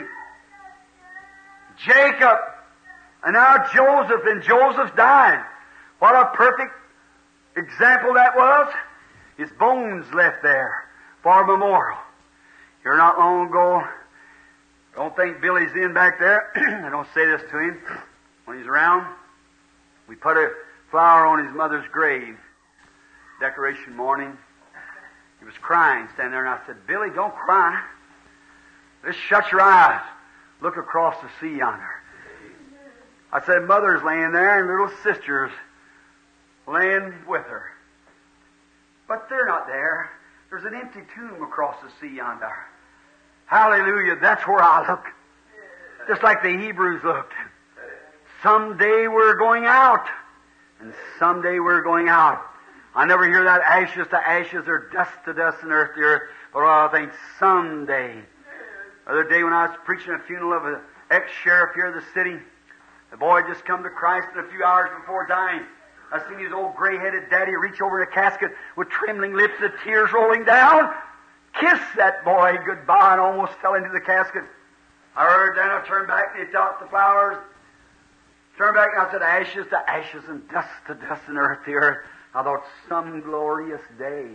Jacob, and now Joseph, and Joseph died. What a perfect example that was. His bones left there for a memorial. Here not long ago, don't think Billy's in back there. I don't say this to him. When he's around, we put a flower on his mother's grave. Decoration morning. He was crying, standing there, and I said, Billy, don't cry. Just shut your eyes. Look across the sea yonder. I said, Mother's laying there, and little sister's laying with her. But they're not there. There's an empty tomb across the sea yonder. Hallelujah, that's where I look. Just like the Hebrews looked. Someday we're going out. And someday we're going out. I never hear that ashes to ashes or dust to dust and earth to earth. But I think someday. The other day when I was preaching a funeral of an ex-sheriff here in the city, the boy had just come to Christ in a few hours before dying. I seen his old gray-headed daddy reach over in a casket with trembling lips and tears rolling down. Kiss that boy goodbye and almost fell into the casket. I heard, then I turned back and he talked the flowers. Turned back and I said, ashes to ashes and dust to dust and earth to earth. I thought, some glorious day.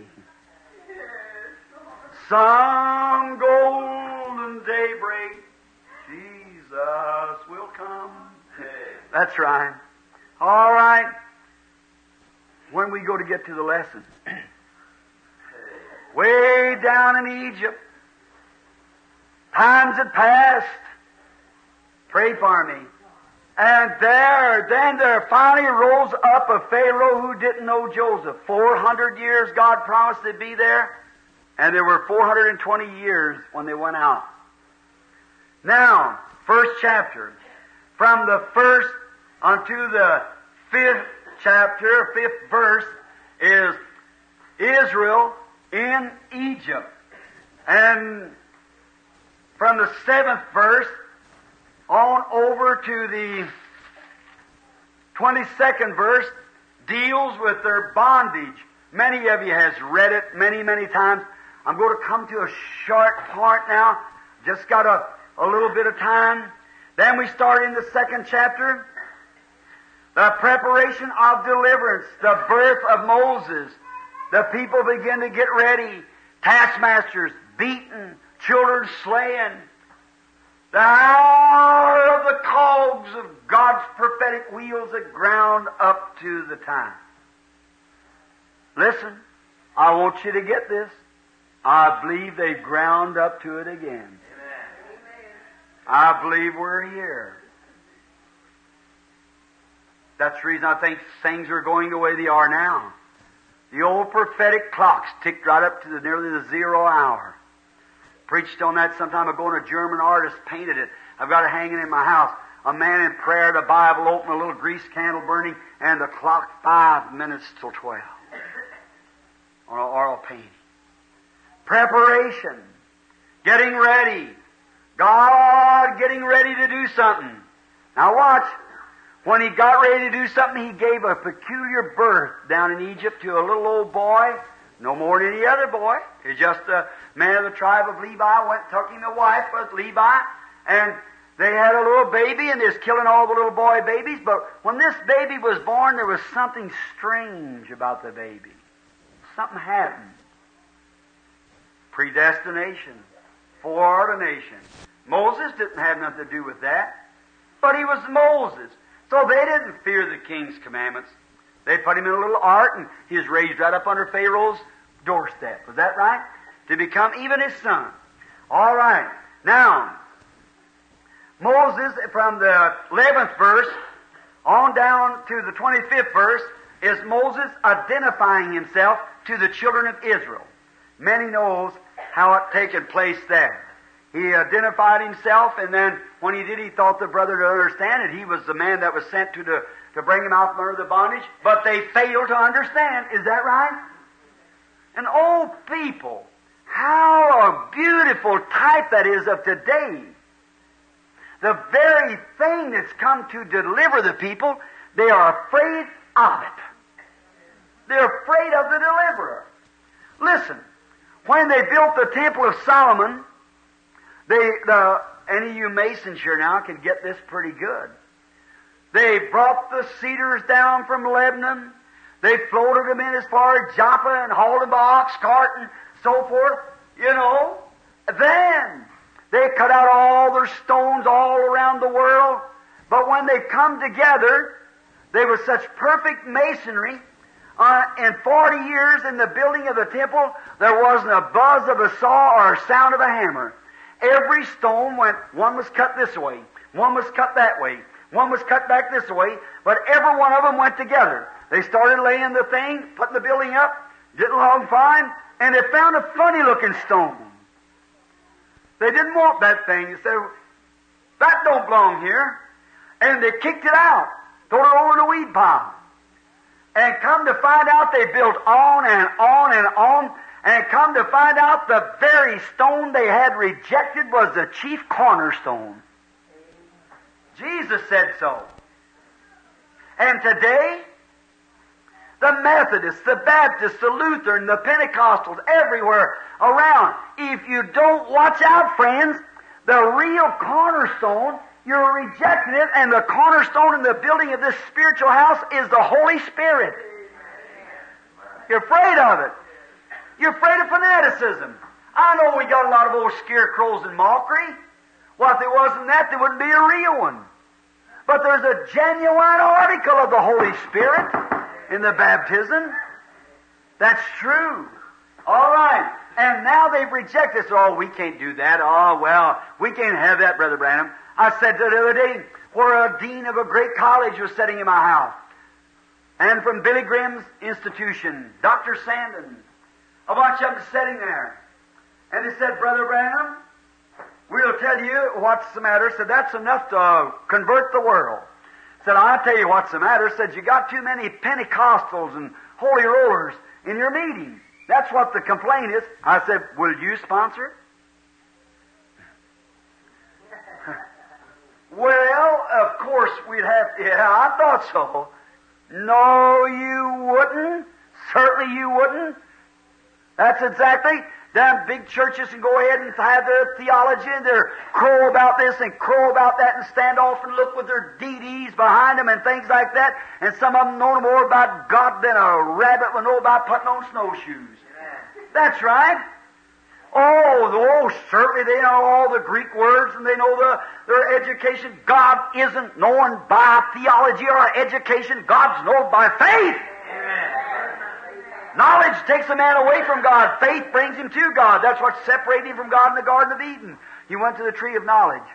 Some golden daybreak, Jesus will come. That's right. All right. When we go to get to the lesson. Way down in Egypt, times had passed. Pray for me. And there, then there finally rose up a Pharaoh who didn't know Joseph. Four hundred years God promised to be there, and there were four hundred twenty years when they went out. Now, first chapter, from the first unto the fifth chapter, fifth verse, is Israel in Egypt. And from the seventh verse on over to the twenty-second verse deals with their bondage. Many of you has read it many, many times. I'm going to come to a short part now. Just got a, a little bit of time. Then we start in the second chapter. The preparation of deliverance, the birth of Moses. The people begin to get ready. Taskmasters beaten, children slain. The hour of the cogs of God's prophetic wheels that ground up to the time. Listen, I want you to get this. I believe they've ground up to it again. Amen. I believe we're here. That's the reason I think things are going the way they are now. The old prophetic clocks ticked right up to the, nearly the zero hour. Preached on that some time ago, and a German artist painted it. I've got it hanging in my house. A man in prayer, the Bible open, a little grease candle burning, and the clock five minutes till twelve. On an oil painting. Preparation. Getting ready. God getting ready to do something. Now watch. When He got ready to do something, He gave a peculiar birth down in Egypt to a little old boy. No more than any other boy. He's just a man of the tribe of Levi. Went and took him a wife, was Levi. And they had a little baby, and they was killing all the little boy babies. But when this baby was born, there was something strange about the baby. Something happened. Predestination. Foreordination. Moses didn't have nothing to do with that. But he was Moses. So they didn't fear the king's commandments. They put him in a little ark, and he was raised right up under Pharaoh's doorstep. Was that right? To become even his son. All right. Now, Moses, from the eleventh verse on down to the twenty-fifth verse, is Moses identifying himself to the children of Israel. Many knows how it taken place there. He identified himself, and then when he did, he thought the brother to understand it. He was the man that was sent to the, to bring him out from under the bondage, but they failed to understand. Is that right? And oh, people, how a beautiful type that is of today. The very thing that's come to deliver the people, they are afraid of it. They're afraid of the deliverer. Listen, when they built the Temple of Solomon, they, the, any of you masons here now can get this pretty good. They brought the cedars down from Lebanon. They floated them in as far as Joppa and hauled them by ox cart and so forth. You know, then they cut out all their stones all around the world. But when they come together, they were such perfect masonry. Uh, in forty years in the building of the temple, there wasn't a buzz of a saw or a sound of a hammer. Every stone went, one was cut this way, one was cut that way, one was cut back this way, but every one of them went together. They started laying the thing, putting the building up, didn't long fine, and they found a funny-looking stone. They didn't want that thing. They said, that don't belong here. And they kicked it out, threw it over the weed pile. And come to find out, they built on and on and on, and come to find out the very stone they had rejected was the chief cornerstone. Jesus said so. And today, the Methodists, the Baptists, the Lutheran, the Pentecostals, everywhere around, if you don't watch out, friends, the real cornerstone, you're rejecting it, and the cornerstone in the building of this spiritual house is the Holy Spirit. You're afraid of it. You're afraid of fanaticism. I know we got a lot of old scarecrows and mockery. Well, if there wasn't that, there wouldn't be a real one. But there's a genuine article of the Holy Spirit in the baptism. That's true. All right. And now they've rejected us. Oh, we can't do that. Oh, well, we can't have that, Brother Branham. I said the other day where a dean of a great college was sitting in my house. And from Billy Graham's institution, Doctor Sandon, a bunch of them sitting there. And he said, Brother Branham, we'll tell you what's the matter. Said, that's enough to convert the world. Said, I'll tell you what's the matter. Said, you got too many Pentecostals and Holy Rollers in your meeting. That's what the complaint is. I said, will you sponsor it? Well, of course we'd have to. Yeah, I thought so. No, you wouldn't. Certainly you wouldn't. That's exactly. Them big churches can go ahead and have their theology and their crow about this and crow about that and stand off and look with their D Ds behind them and things like that. And some of them know more about God than a rabbit will know about putting on snowshoes. That's right. Oh, oh, certainly they know all the Greek words and they know the, their education. God isn't known by theology or education. God's known by faith. Amen. Knowledge takes a man away from God. Faith brings him to God. That's what separated him from God in the Garden of Eden. He went to the tree of knowledge.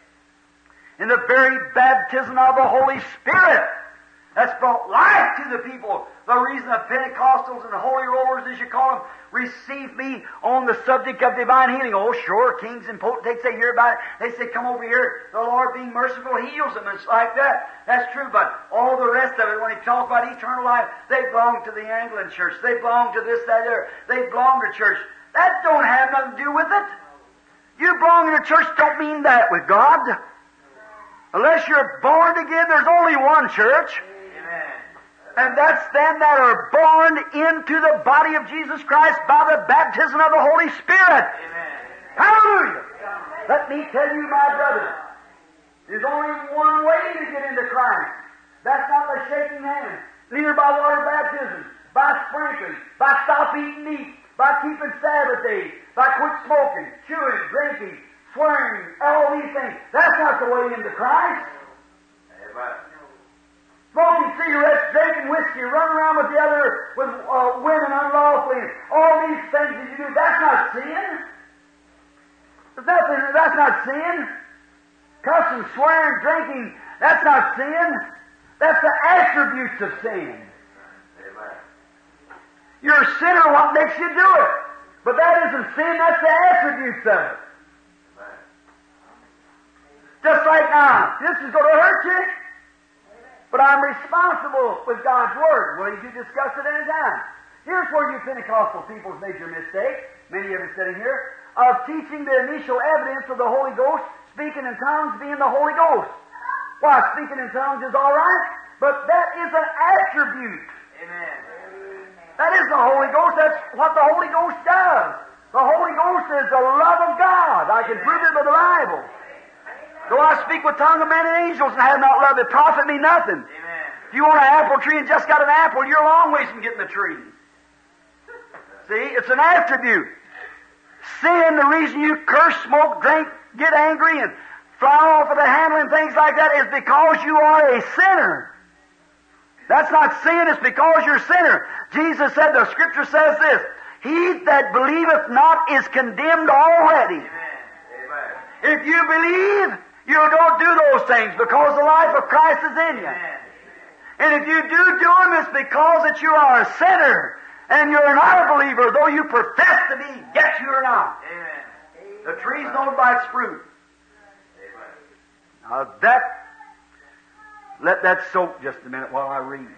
In the very baptism of the Holy Spirit, that's brought life to the people. The reason the Pentecostals and the Holy Rollers, as you call them, receive me on the subject of divine healing. Oh, sure, kings and potentates, they hear about it. They say, come over here. The Lord being merciful heals them. It's like that. That's true, but all the rest of it, when he talks about eternal life, they belong to the Anglican church. They belong to this, that, there. They belong to church. That don't have nothing to do with it. You belong to the church don't mean that with God. Unless you're born again, there's only one church. And that's them that are born into the body of Jesus Christ by the baptism of the Holy Spirit. Amen. Hallelujah! Let me tell you, my brother, there's only one way to get into Christ. That's not by shaking hands, neither by water baptism, by sprinkling, by stop eating meat, by keeping Sabbath days, by quit smoking, chewing, drinking, swearing, all these things. That's not the way into Christ. Amen. Smoking cigarettes, drinking whiskey, running around with the other, with uh, women unlawfully, all these things that you do, that's not sin. There's nothing, that's not sin. Cussing, swearing, drinking, that's not sin. That's the attributes of sin. Amen. You're a sinner, what makes you do it? But that isn't sin, that's the attributes of it. Amen. Just like now, this is going to hurt you. But I'm responsible with God's Word. Willing to discuss it any time. Here's where you Pentecostal people's made your mistake, many of you sitting here, of teaching the initial evidence of the Holy Ghost, speaking in tongues being the Holy Ghost. Why, speaking in tongues is all right, but that is an attribute. Amen. That is the Holy Ghost. That's what the Holy Ghost does. The Holy Ghost is the love of God. I can prove it with the Bible. Though I speak with tongue of men and angels and have not love, it profit me nothing. Amen. If you want an apple tree and just got an apple, you're a long ways from getting the tree. See, it's an attribute. Sin, the reason you curse, smoke, drink, get angry, and fly off of the handle and things like that is because you are a sinner. That's not sin, it's because you're a sinner. Jesus said, the Scripture says this, he that believeth not is condemned already. Amen. If you believe, you don't do those things because the life of Christ is in you. Amen. And if you do do them, it's because that you are a sinner and you're not a believer, though you profess to be, yet you are not. Amen. The tree's known by its fruit. Amen. Now that, let that soak just a minute while I read.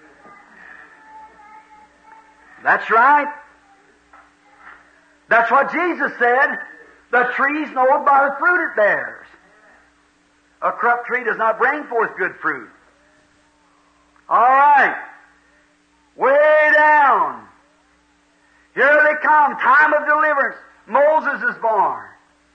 That's right. That's what Jesus said. The tree's known by the fruit it bears. A corrupt tree does not bring forth good fruit. All right. Way down. Here they come. Time of deliverance. Moses is born.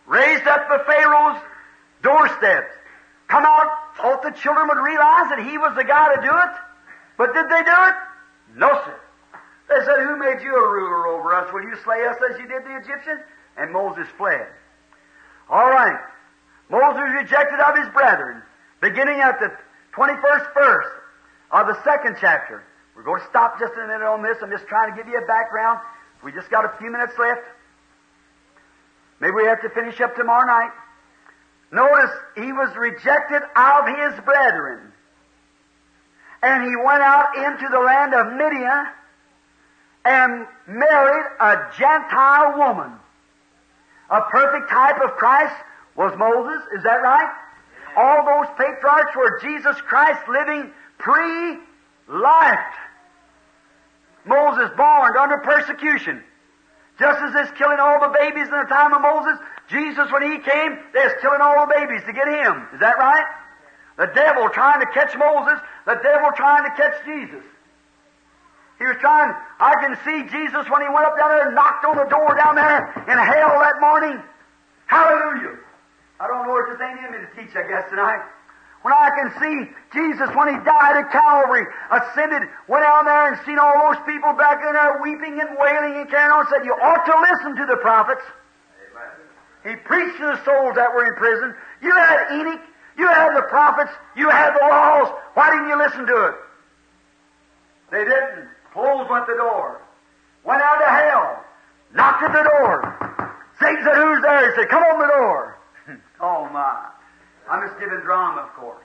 raised up the Pharaoh's doorsteps, come out, thought the children would realize that he was the guy to do it. But did they do it? No, sir. They said, who made you a ruler over us? Will you slay us as you did the Egyptians? And Moses fled. All right. Moses rejected of his brethren, beginning at the twenty-first verse of the second chapter. We're going to stop just a minute on this. I'm just trying to give you a background. We just got a few minutes left. Maybe we have to finish up tomorrow night. Notice, he was rejected of his brethren. And he went out into the land of Midian and married a Gentile woman. A perfect type of Christ was Moses, is that right? All those patriarchs were Jesus Christ living pre-life. Moses born under persecution. Just as this killing all the babies in the time of Moses, Jesus, when he came, they was killing all the babies to get him. Is that right? The devil trying to catch Moses, the devil trying to catch Jesus. He was trying, I can see Jesus when he went up down there and knocked on the door down there in hell that morning. Hallelujah. I don't know if this ain't in me to teach, I guess, tonight. When I can see Jesus when he died at Calvary, ascended, went down there and seen all those people back in there weeping and wailing and carrying on, said, you ought to listen to the prophets. Amen. He preached to the souls that were in prison. You had Enoch, you had the prophets, you had the laws. Why didn't you listen to it? They didn't. Closed went the door. Went out to hell. Knocked at the door. Satan said, who's there? He said, come on the door. Oh my. I'm just giving drama, of course.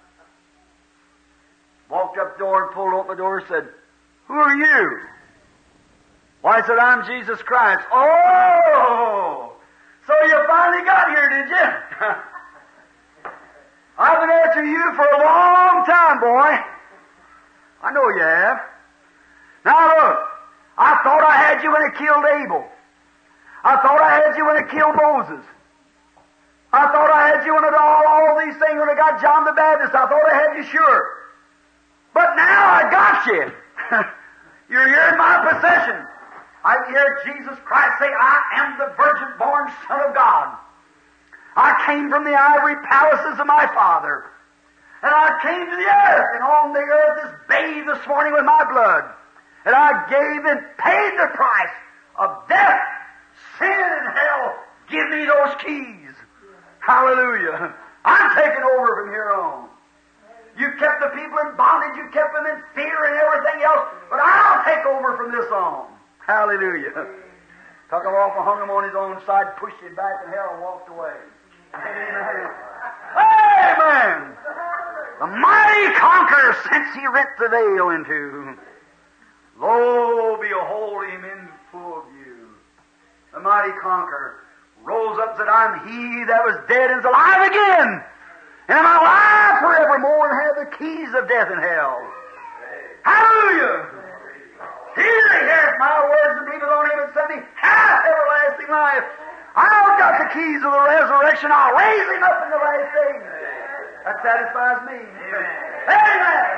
Walked up the door and pulled open the door and said, who are you? Why, I said, I'm Jesus Christ. Oh! So you finally got here, did you? I've been after you for a long time, boy. I know you have. Now look, I thought I had you when I killed Abel. I thought I had you when I killed Moses. I thought I had you when I did all, all these things when I got John the Baptist. I thought I had you sure. But now I got you. You're here in my possession. I hear Jesus Christ say, I am the virgin-born Son of God. I came from the ivory palaces of my Father. And I came to the earth, and on the earth is bathed this morning with my blood. And I gave and paid the price of death, sin, and hell. Give me those keys. Hallelujah. I'm taking over from here on. You kept the people in bondage, you kept them in fear and everything else, but I'll take over from this on. Hallelujah. Took him off and hung him on his own side, pushed him back in hell and walked away. Amen. Amen. The mighty conqueror since he rent the veil into. Lo, behold him in full view. The mighty conqueror rose up and said, I'm he that was dead and is alive again. And I'm alive forevermore and have the keys of death and hell. Hallelujah. He that heareth my words and believeth on him that sent me hath everlasting life. I've got the keys of the resurrection. I'll raise him up in the last day. That satisfies me. Amen.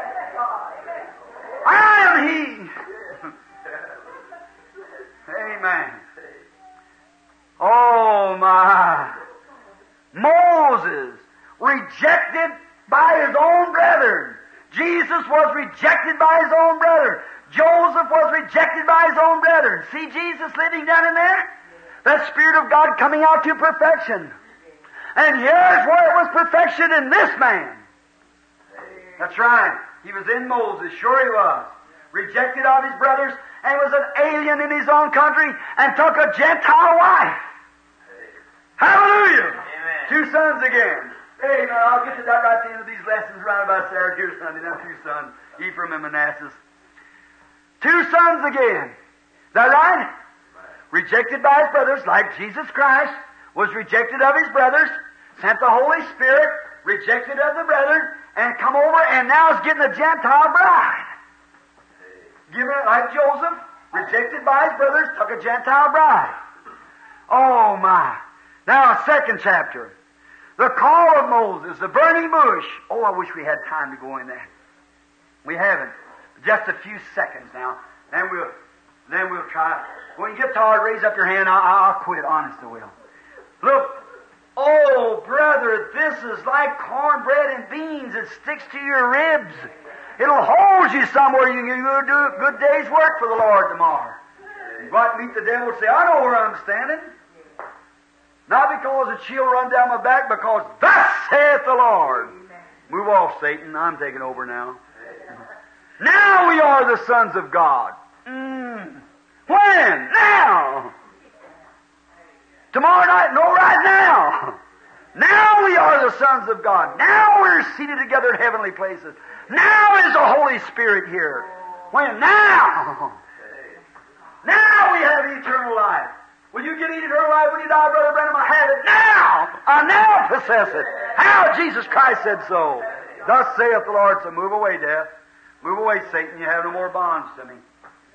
I am he. Amen. Oh my. Moses, rejected by his own brethren. Jesus was rejected by his own brethren. Joseph was rejected by his own brethren. See Jesus living down in there? That Spirit of God coming out to perfection. And here's where it was perfection in this man. That's right. He was in Moses. Sure he was. Rejected of his brothers and was an alien in his own country and took a Gentile wife. Hallelujah. Amen. Two sons again. Amen. I'll get to that right at the end of these lessons right about Saturday or Sunday. Them two sons, Ephraim and Manasseh. Two sons again. Is that right? Rejected by his brothers, like Jesus Christ was rejected of his brothers, sent the Holy Spirit, rejected of the brethren, and come over and now is getting a Gentile bride. Given it like Joseph, rejected by his brothers, took a Gentile bride. Oh my. Now, second chapter. The call of Moses, the burning bush. Oh, I wish we had time to go in there. We haven't. Just a few seconds now. Then we'll, then we'll try. When you get tired, raise up your hand. I'll, I'll quit. Honest I will. Look, oh, brother, this is like cornbread and beans. It sticks to your ribs. It'll hold you somewhere. You can go do a good day's work for the Lord tomorrow. You go out and meet the devil and say, I know where I'm standing. Not because a chill run down my back, because thus saith the Lord. Move off, Satan. I'm taking over now. Now we are the sons of God. Mm. When? Now. Tomorrow night? No, right now. Now we are the sons of God. Now we're seated together in heavenly places. Now is the Holy Spirit here. When? Now. Now we have eternal life. Will you get eternal life when you die, Brother Branham? I have it now. I now possess it. How? Jesus Christ said so. Thus saith the Lord. So move away, death. Move away, Satan. You have no more bonds to me.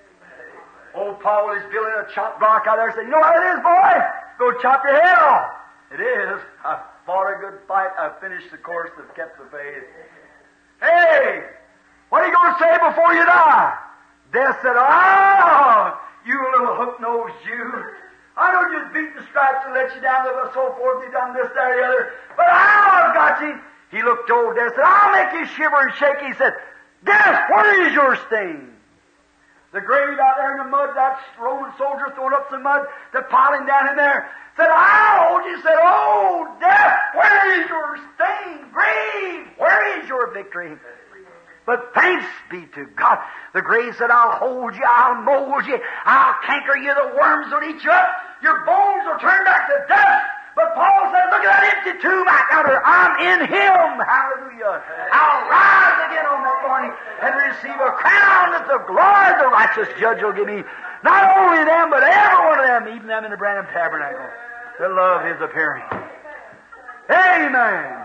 Old Paul is building a chop block out there. Said, you know what it is, boy? Go chop your head off. It is. I fought a good fight. I finished the course. I've kept the faith. Hey, what are you going to say before you die? Death said, oh, you little hook-nosed Jew. I know you've beaten the stripes and let you down and so forth. You've done this, that, or the other. But I've got you. He looked to old Death and said, I'll make you shiver and shake. He said, Death, where is your sting? The grave out there in the mud, that Roman soldier throwing up some mud to pile him down in there. Said, I'll hold you. Said, oh, Death, where is your sting? Grave, where is your victory? But thanks be to God. The grave said, I'll hold you, I'll mold you, I'll canker you, the worms will eat you up, your bones will turn back to dust. But Paul said, look at that empty tomb out there. I'm in Him. Hallelujah. I'll rise again on that morning and receive a crown that the Lord, the righteous judge, will give me. Not only them, but every one of them, even them in the Branham Tabernacle, that love His appearing. Amen.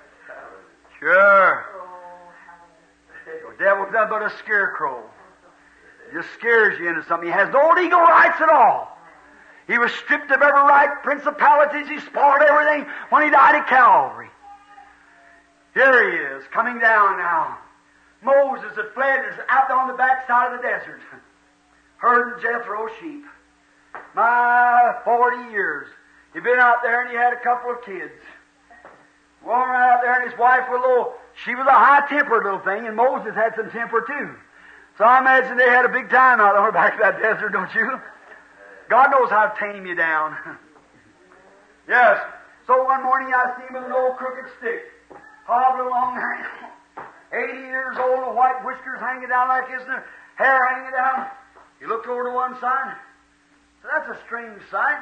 Sure. The devil's nothing but a scarecrow. He just scares you into something. He has no legal rights at all. He was stripped of every right, principalities. He spoiled everything when He died at Calvary. Here He is, coming down now. Moses had fled, is out on the backside of the desert, herding Jethro's sheep. My, forty years. He'd been out there and he had a couple of kids. Going right out there and his wife was a little, she was a high-tempered little thing, and Moses had some temper too. So I imagine they had a big time out on the back of that desert, don't you? God knows how to tame you down. Yes. So one morning I see him with an old crooked stick, hobbling along there. Eighty years old, with white whiskers hanging down like this, and hair hanging down. He looked over to one side. So that's a strange sight.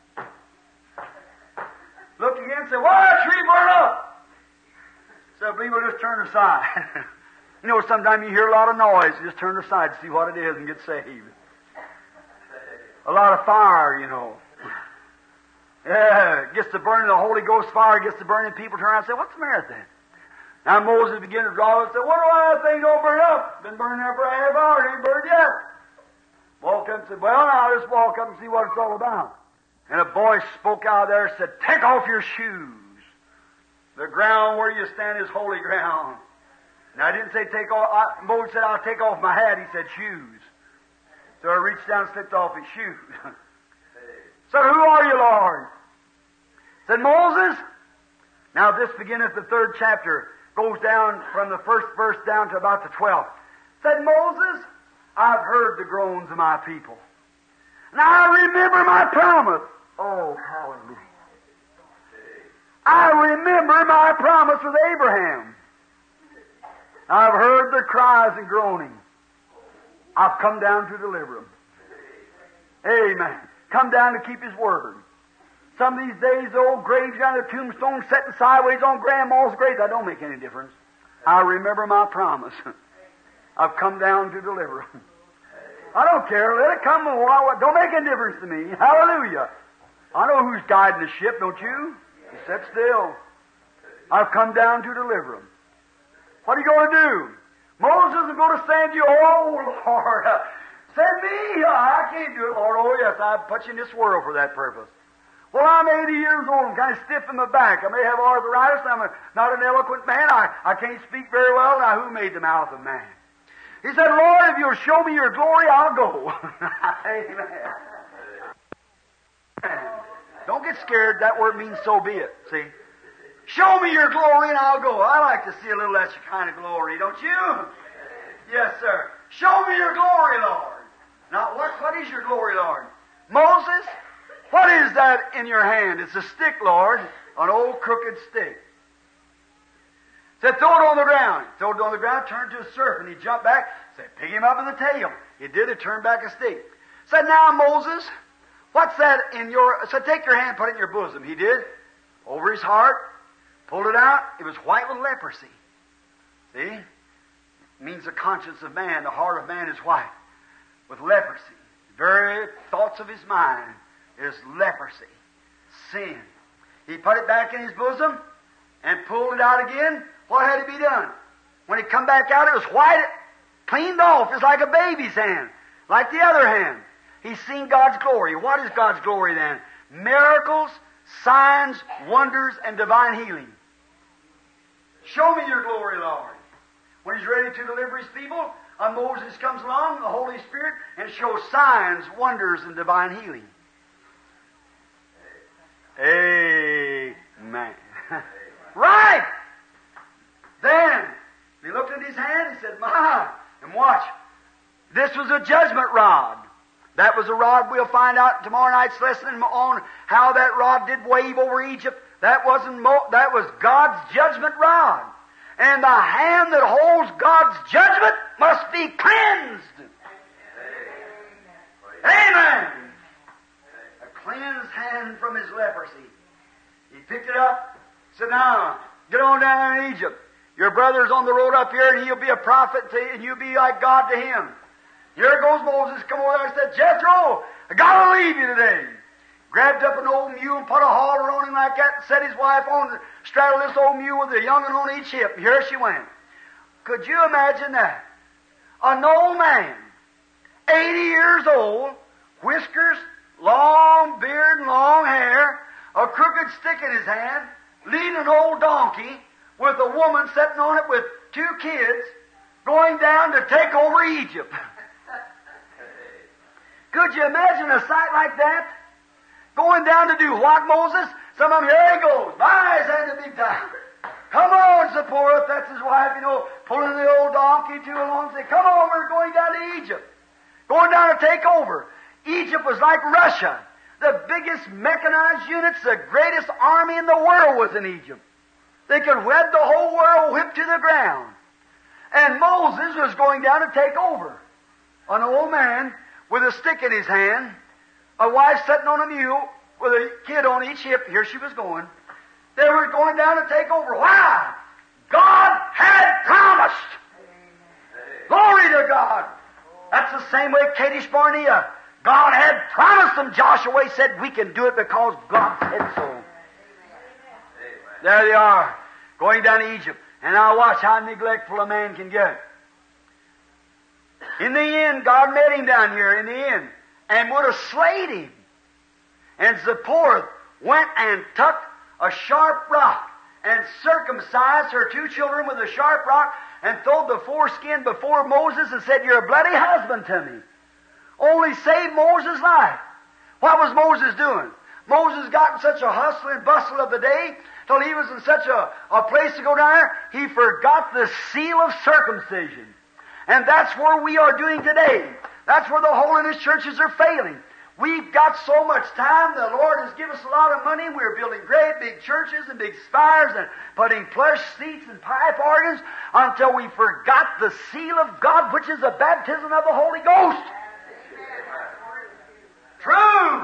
Looked again and said, why, that tree burn up? So I believe we'll just turn aside. You know, sometimes you hear a lot of noise, you just turn aside to see what it is and get saved. A lot of fire, you know. Yeah, it gets to burning, the Holy Ghost fire gets to burning, people turn around and say, what's the matter with that? Now Moses began to draw and said, what do I think don't burn up? Been burning there for a half hour, it ain't burned yet. Walked up and said, well, now I'll just walk up and see what it's all about. And a voice spoke out there and said, take off your shoes. The ground where you stand is holy ground. Now I didn't say take off, I, Moses said, I'll take off my hat. He said shoes. So I reached down and slipped off his shoes. Said, who are you, Lord? Said, Moses. Now this beginneth the third chapter, goes down from the first verse down to about the twelfth. Said, Moses, I've heard the groans of my people. And I remember my promise. Oh, hallelujah. I remember my promise with Abraham. I've heard the cries and groaning. I've come down to deliver him. Amen. Come down to keep His word. Some of these days, the old graves down the tombstone setting sideways on grandma's grave, that don't make any difference. I remember my promise. I've come down to deliver him. I don't care. Let it come. Don't make any difference to me. Hallelujah. I know who's guiding the ship, don't you? You sit still. I've come down to deliver him. What are you going to do? Moses is going to send you. Oh, Lord. Send me. I can't do it, Lord. Oh, yes, I've put you in this world for that purpose. Well, I'm eighty years old and kind of stiff in the back. I may have arthritis. I'm a, not an eloquent man. I, I can't speak very well. Now, who made the mouth of man? He said, Lord, if you'll show me your glory, I'll go. Amen. Don't get scared. That word means so be it. See? Show me your glory and I'll go. I like to see a little of that kind of glory, don't you? Yes, sir. Show me your glory, Lord. Now, what, what is your glory, Lord? Moses, what is that in your hand? It's a stick, Lord, an old crooked stick. Said, throw it on the ground. He threw it on the ground, turned to a serpent. He jumped back, said, pick him up in the tail. He did it, turned back a stick. Said, now, Moses, what's that in your... Said, take your hand, put it in your bosom. He did. Over his heart, pulled it out. It was white with leprosy. See? It means the conscience of man. The heart of man is white with leprosy. The very thoughts of his mind is leprosy, sin. He put it back in his bosom and pulled it out again. What had to be done? When it come back out, it was white, cleaned off. It's like a baby's hand, like the other hand. He's seen God's glory. What is God's glory then? Miracles, signs, wonders, and divine healing. Show me your glory, Lord. When he's ready to deliver his people, uh, Moses comes along, the Holy Spirit, and shows signs, wonders, and divine healing. Amen. Right! Then, he looked at his hand, he said, my, and watch. This was a judgment rod. That was a rod we'll find out in tomorrow night's lesson on how that rod did wave over Egypt. That wasn't Mo- that was God's judgment rod. And the hand that holds God's judgment must be cleansed. Amen. A cleansed hand from his leprosy. He picked it up, said, now, get on down there in Egypt. Your brother's on the road up here, and he'll be a prophet to you, and you'll be like God to him. Here goes Moses, come over there and said, Jethro, I gotta leave you today. Grabbed up an old mule and put a halter on him like that and set his wife on the straddle this old mule with a young'un on each hip. Here she went. Could you imagine that? An old man, eighty years old, whiskers, long beard and long hair, a crooked stick in his hand, leading an old donkey with a woman sitting on it with two kids, going down to take over Egypt. Could you imagine a sight like that? Going down to do what, Moses? Some of them, here he goes. Bye, he's had a big time. Come on, Zipporah, if that's his wife, you know, pulling the old donkey to along, say, come on, we're going down to Egypt. Going down to take over. Egypt was like Russia. The biggest mechanized units, the greatest army in the world was in Egypt. They could wed the whole world whipped to the ground. And Moses was going down to take over. An old man with a stick in his hand, a wife sitting on a mule with a kid on each hip. Here she was going. They were going down to take over. Why? God had promised. Glory to God. That's the same way Kadesh Barnea. God had promised them. Joshua said, we can do it because God said so. There they are, going down to Egypt. And now watch how neglectful a man can get. In the end, God met him down here in the end and would have slayed him. And Zipporah went and took a sharp rock and circumcised her two children with a sharp rock and throwed the foreskin before Moses and said, you're a bloody husband to me. Only saved Moses' life. What was Moses doing? Moses got in such a hustle and bustle of the day till he was in such a, a place to go down there, he forgot the seal of circumcision. And that's where we are doing today. That's where the holiness churches are failing. We've got so much time. The Lord has given us a lot of money. We're building great big churches and big spires and putting plush seats and pipe organs until we forgot the seal of God, which is the baptism of the Holy Ghost. True.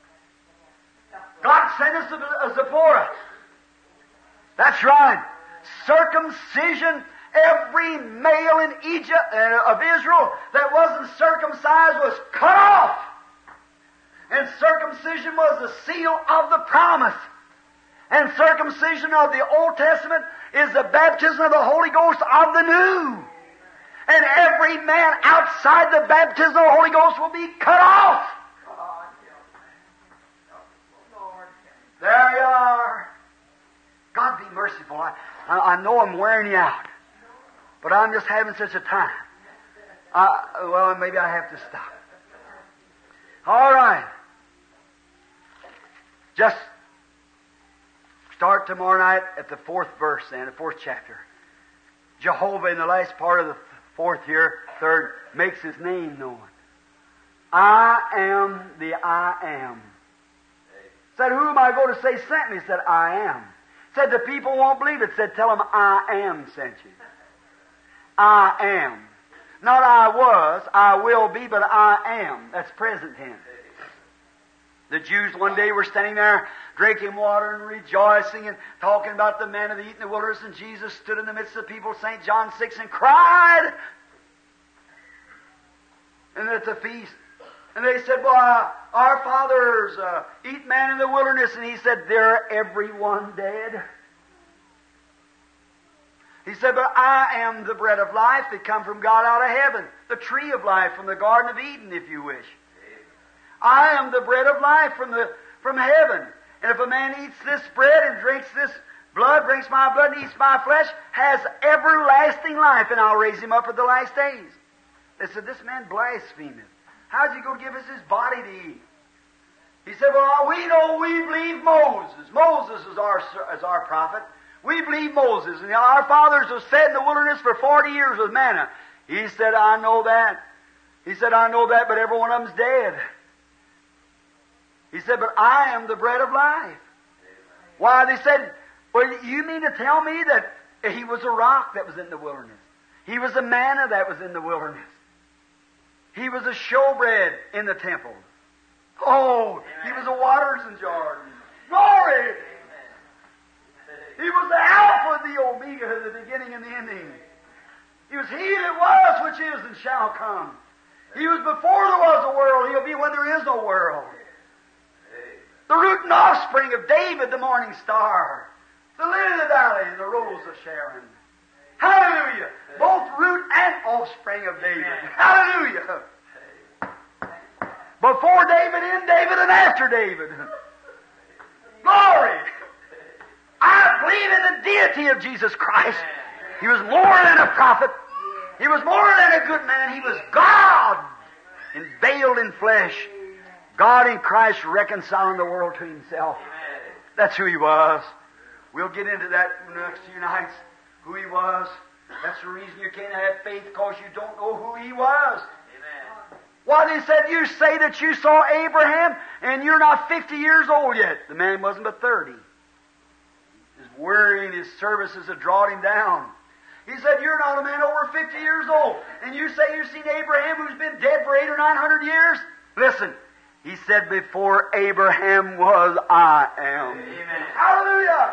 God sent us a, a Zipporah. That's right. Circumcision. Every male in Egypt, uh, of Israel that wasn't circumcised was cut off. And circumcision was the seal of the promise. And circumcision of the Old Testament is the baptism of the Holy Ghost of the New. And every man outside the baptism of the Holy Ghost will be cut off. There you are. God be merciful. I, I, I know I'm wearing you out. But I'm just having such a time. Uh, well, maybe I have to stop. All right. Just start tomorrow night at the fourth verse then, the fourth chapter. Jehovah in the last part of the fourth here, third, makes His name known. I am the I am. Said, who am I going to say sent me? Said, I am. Said, the people won't believe it. Said, tell them I am sent you. I am. Not I was, I will be, but I am. That's present tense. The Jews one day were standing there drinking water and rejoicing and talking about the manna they eat in the wilderness, and Jesus stood in the midst of the people, Saint John six, and cried. And at the feast, and they said, well, our fathers uh, eat manna in the wilderness, and He said, they're everyone dead. He said, but I am the bread of life that come from God out of heaven, the tree of life from the Garden of Eden, if you wish. I am the bread of life from the from heaven. And if a man eats this bread and drinks this blood, drinks my blood and eats my flesh, has everlasting life, and I'll raise him up at the last days. They said, this man blasphemeth. How's he going to give us his body to eat? He said, well, we know we believe Moses. Moses is our, is our prophet. We believe Moses. And our fathers have fed in the wilderness for forty years with manna. He said, I know that. He said, I know that, but every one of them's dead. He said, but I am the bread of life. Why, they said, well, you mean to tell me that He was a rock that was in the wilderness? He was a manna that was in the wilderness. He was a showbread in the temple. Oh, He was the waters in Jordan. Glory! He was the Alpha, the Omega, the beginning and the ending. He was He that was, which is, and shall come. He was before there was a world. He'll be when there is no world. The root and offspring of David, the morning star. The lily of the valley and the rose of Sharon. Hallelujah! Both root and offspring of David. Hallelujah! Before David, in David, and after David. Glory! I believe in the deity of Jesus Christ. He was more than a prophet. He was more than a good man. He was God, and veiled in flesh. God in Christ reconciling the world to Himself. That's who He was. We'll get into that in the next few nights, who He was. That's the reason you can't have faith, because you don't know who He was. Amen. Why, they said, you say that you saw Abraham, and you're not fifty years old yet. The man wasn't but thirty. His worry and his services had drawn him down. He said, you're not a man over fifty years old, and you say you've seen Abraham, who's been dead for eight or nine hundred years? Listen. He said, before Abraham was, I am. Amen. Hallelujah!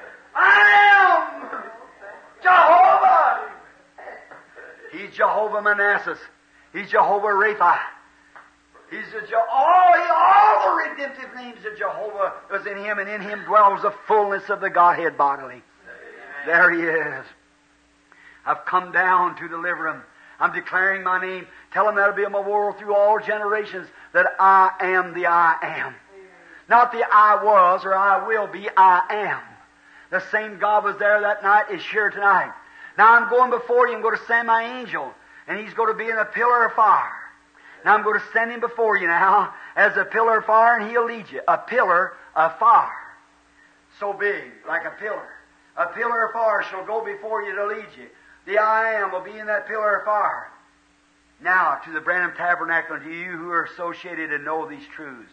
I am Jehovah! He's Jehovah Manasseh. He's Jehovah Rapha. He's a Je- all, he, all the redemptive names of Jehovah was in Him, and in Him dwells the fullness of the Godhead bodily. Amen. There He is. I've come down to deliver Him. I'm declaring my name. Tell Him that'll be a memorial through all generations, that I am the I am. Amen. Not the I was or I will be, I am. The same God was there that night is here tonight. Now I'm going before you. I'm going to send my angel, and He's going to be in a pillar of fire. Now I'm going to send Him before you now as a pillar of fire, and He'll lead you. A pillar of fire. So big, like a pillar. A pillar of fire shall go before you to lead you. The I am will be in that pillar of fire. Now, to the Branham Tabernacle, and to you who are associated and know these truths.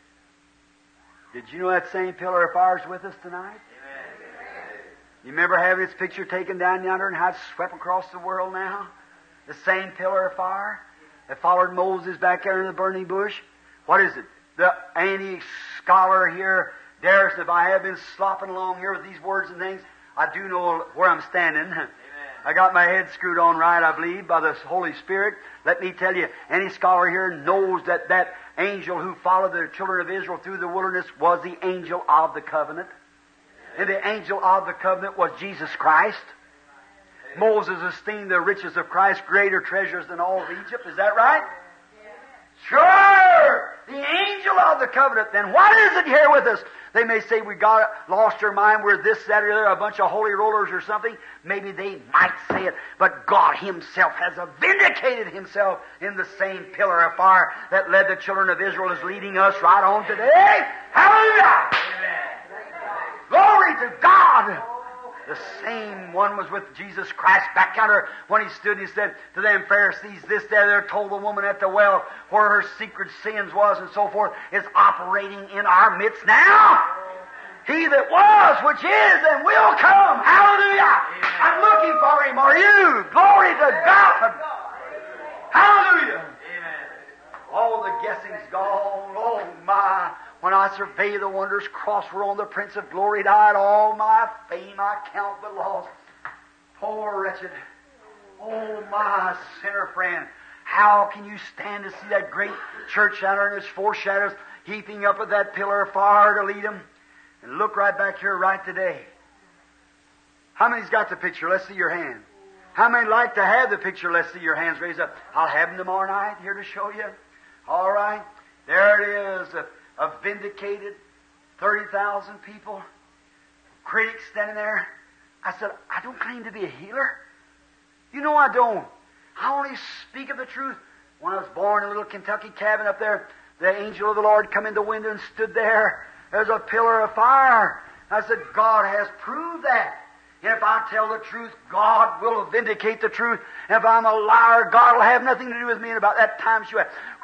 Did you know that same pillar of fire is with us tonight? Amen. You remember having its picture taken down yonder and how it's swept across the world now? The same pillar of fire that followed Moses back there in the burning bush. What is it? The anti-scholar here dares, if I have been slopping along here with these words and things, I do know where I'm standing. Amen. I got my head screwed on right, I believe, by the Holy Spirit. Let me tell you, any scholar here knows that that angel who followed the children of Israel through the wilderness was the angel of the covenant. And the angel of the covenant was Jesus Christ. Moses esteemed the riches of Christ greater treasures than all of Egypt. Is that right? Sure! The angel of the covenant. Then what is it here with us? They may say we got lost our mind, we're this, that, or the other, a bunch of holy rollers or something. Maybe they might say it, but God Himself has vindicated Himself in the same pillar of fire that led the children of Israel is leading us right on today. Hallelujah! Glory to God! The same one was with Jesus Christ back yonder when he stood and he said to them Pharisees, this there, there told the woman at the well where her secret sins was and so forth, is operating in our midst now. He that was, which is, and will come. Hallelujah! Amen. I'm looking for him. Are you? Glory to God! Hallelujah! Amen. All the guessing's gone. Oh my! When I survey the wondrous cross whereon the Prince of Glory died, all my fame I count but loss. Poor wretched. Oh my sinner friend. How can you stand to see that great church down there in its four shadows heaping up with that pillar of fire to lead them? And look right back here right today. How many's got the picture? Let's see your hand. How many like to have the picture? Let's see your hands raised up. I'll have them tomorrow night here to show you. All right. There it is. A, a vindicated thirty thousand people. Critics standing there. I said, I don't claim to be a healer. You know I don't. I only speak of the truth. When I was born in a little Kentucky cabin up there, the angel of the Lord come in the window and stood there. There's a pillar of fire. I said, God has proved that. And if I tell the truth, God will vindicate the truth. And if I'm a liar, God will have nothing to do with me. And about that time she went,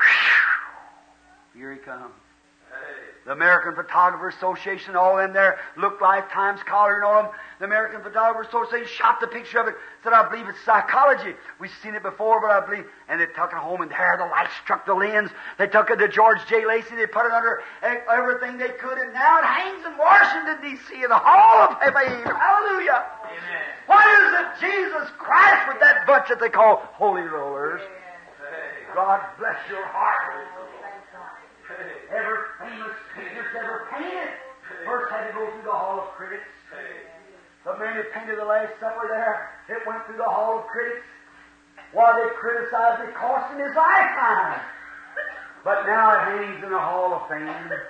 whew, here he comes. The American Photographer Association, all them there, looked Lifetime's collaring on them. The American Photographer Association shot the picture of it, said, I believe it's psychology. We've seen it before, but I believe. And they took it home, and there the light struck the lens. They took it to George J. Lacey. They put it under everything they could, and now it hangs in Washington, D C in the Hall of Fame. Hallelujah. Amen. What is it? Jesus Christ with that bunch that they call holy rollers. Amen. God bless your heart. Every famous picture ever painted first had to go through the Hall of Critics. The man that painted the Last Supper there, it went through the Hall of Critics. While they criticized it, cost him his lifetime. But now it hangs in the Hall of Fame.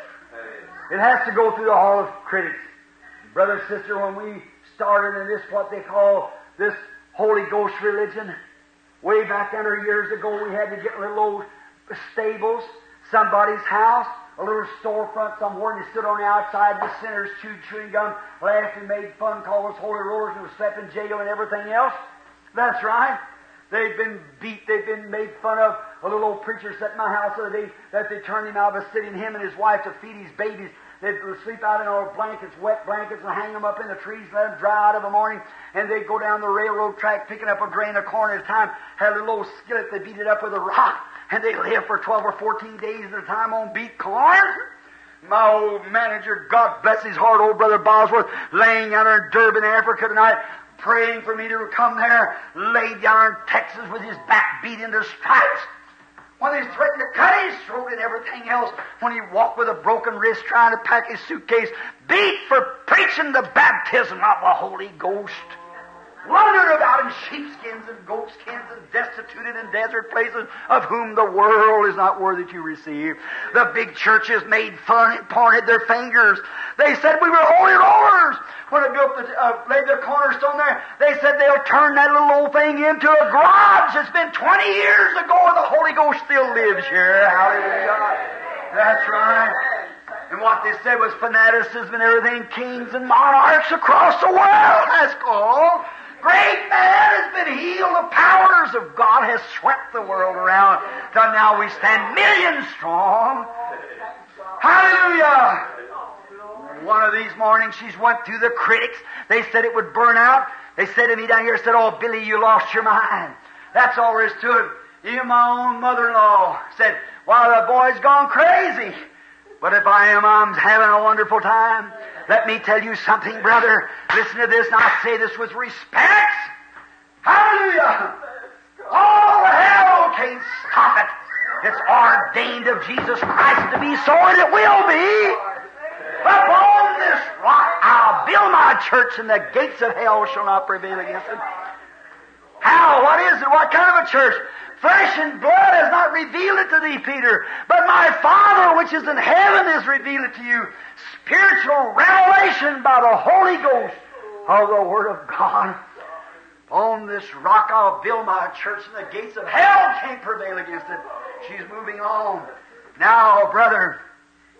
It has to go through the Hall of Critics. Brother, sister, when we started in this, what they call this Holy Ghost religion, way back under years ago, we had to get little old stables, somebody's house, a little storefront somewhere, and you stood on the outside, the sinners chewed chewing gum, laughed and made fun, called us holy rollers, and was slept in jail and everything else. That's right. They've been beat, they've been made fun of. A little old preacher sat in my house the other day that they turned him out of a city, and him and his wife to feed his babies. They'd sleep out in old blankets, wet blankets, and hang them up in the trees, let them dry out of the morning, and they'd go down the railroad track picking up a grain of corn at a time, had a little old skillet, they beat it up with a rock, and they lived for twelve or fourteen days at a time on beat corn. My old manager, God bless his heart, old brother Bosworth, laying out in Durban, Africa tonight, praying for me to come there, laid down in Texas with his back beat into stripes. When they threatened to cut his throat and everything else, when he walked with a broken wrist trying to pack his suitcase, beat for preaching the baptism of the Holy Ghost. Wandered about in sheepskins and goatskins and destituted in desert places, of whom the world is not worthy to receive. The big churches made fun and pointed their fingers. They said we were holy rollers. When they built the, uh, laid their cornerstone there, they said they'll turn that little old thing into a garage. It's been twenty years ago, and the Holy Ghost still lives here. Hallelujah. That's right. And what they said was fanaticism and everything, kings and monarchs across the world has called. Great man has been healed. The powers of God has swept the world around. Till now we stand millions strong. Hallelujah. One of these mornings she's went through the critics. They said it would burn out. They said to me down here, said, oh, Billy, you lost your mind. That's all there is to it. Even my own mother-in-law said, well, the boy's gone crazy. But if I am, I'm having a wonderful time. Let me tell you something, brother. Listen to this, and I say this with respect. Hallelujah! All hell can't stop it. It's ordained of Jesus Christ to be so, and it will be. Upon this rock I'll build my church, and the gates of hell shall not prevail against it. How? What is it? What kind of a church? Flesh and blood has not revealed it to thee, Peter, but my Father which is in heaven has revealed it to you. Spiritual revelation by the Holy Ghost of the Word of God. On this rock I'll build my church, and the gates of hell can't prevail against it. She's moving on. Now, brother,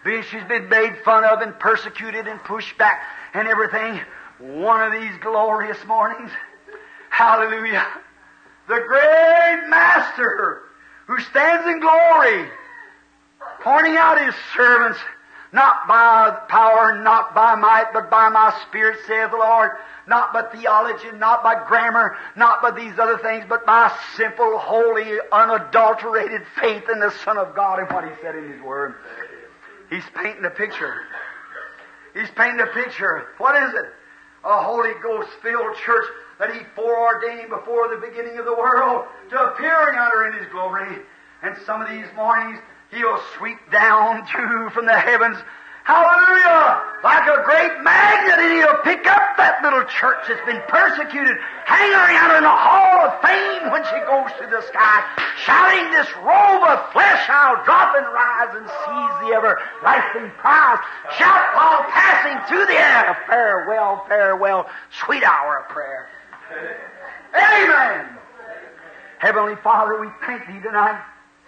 She's been made fun of and persecuted and pushed back and everything. One of these glorious mornings, hallelujah, the great Master who stands in glory, pointing out His servants, not by power, not by might, but by my Spirit, saith the Lord. Not by theology, not by grammar, not by these other things, but by simple, holy, unadulterated faith in the Son of God and what He said in His Word. He's painting a picture. He's painting a picture. What is it? A Holy Ghost-filled church that He foreordained before the beginning of the world to appear under in His glory. And some of these mornings He'll sweep down too from the heavens, hallelujah, like a great magnet, and He'll pick up that little church that's been persecuted, hang her out in the hall of fame when she goes through the sky, shouting, this robe of flesh I'll drop and rise and seize the everlasting prize. Shout while passing through the air, farewell, farewell, sweet hour of prayer. Amen. Heavenly Father, we thank Thee tonight.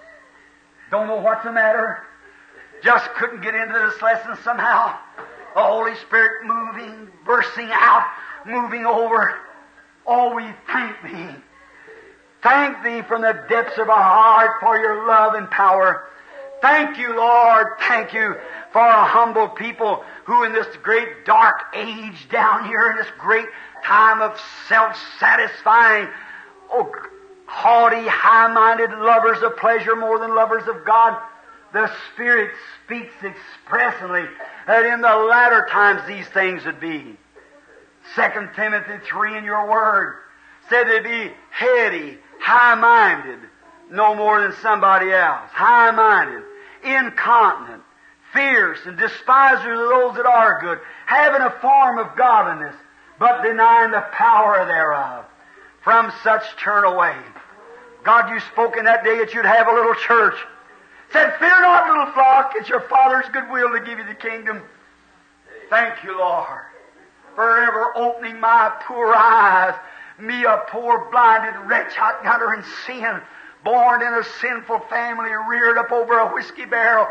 Don't know what's the matter. Just couldn't get into this lesson somehow. The Holy Spirit moving, bursting out, moving over. Oh, we thank Thee. Thank Thee from the depths of our heart for Your love and power. Thank You, Lord. Thank You for a humble people who in this great dark age down here, in this great time of self-satisfying, oh, haughty, high-minded lovers of pleasure more than lovers of God, the Spirit speaks expressly that in the latter times these things would be. Second Timothy three in Your Word said they'd be heady, high-minded, no more than somebody else. High-minded, incontinent, fierce, and despisers of those that are good, having a form of godliness, but denying the power thereof. From such turn away. God, You spoke in that day that You'd have a little church. Said, fear not, little flock, it's Your Father's good will to give You the kingdom. Thank You, Lord, for ever opening my poor eyes, me a poor blinded wretch out yonder in sin, born in a sinful family, reared up over a whiskey barrel.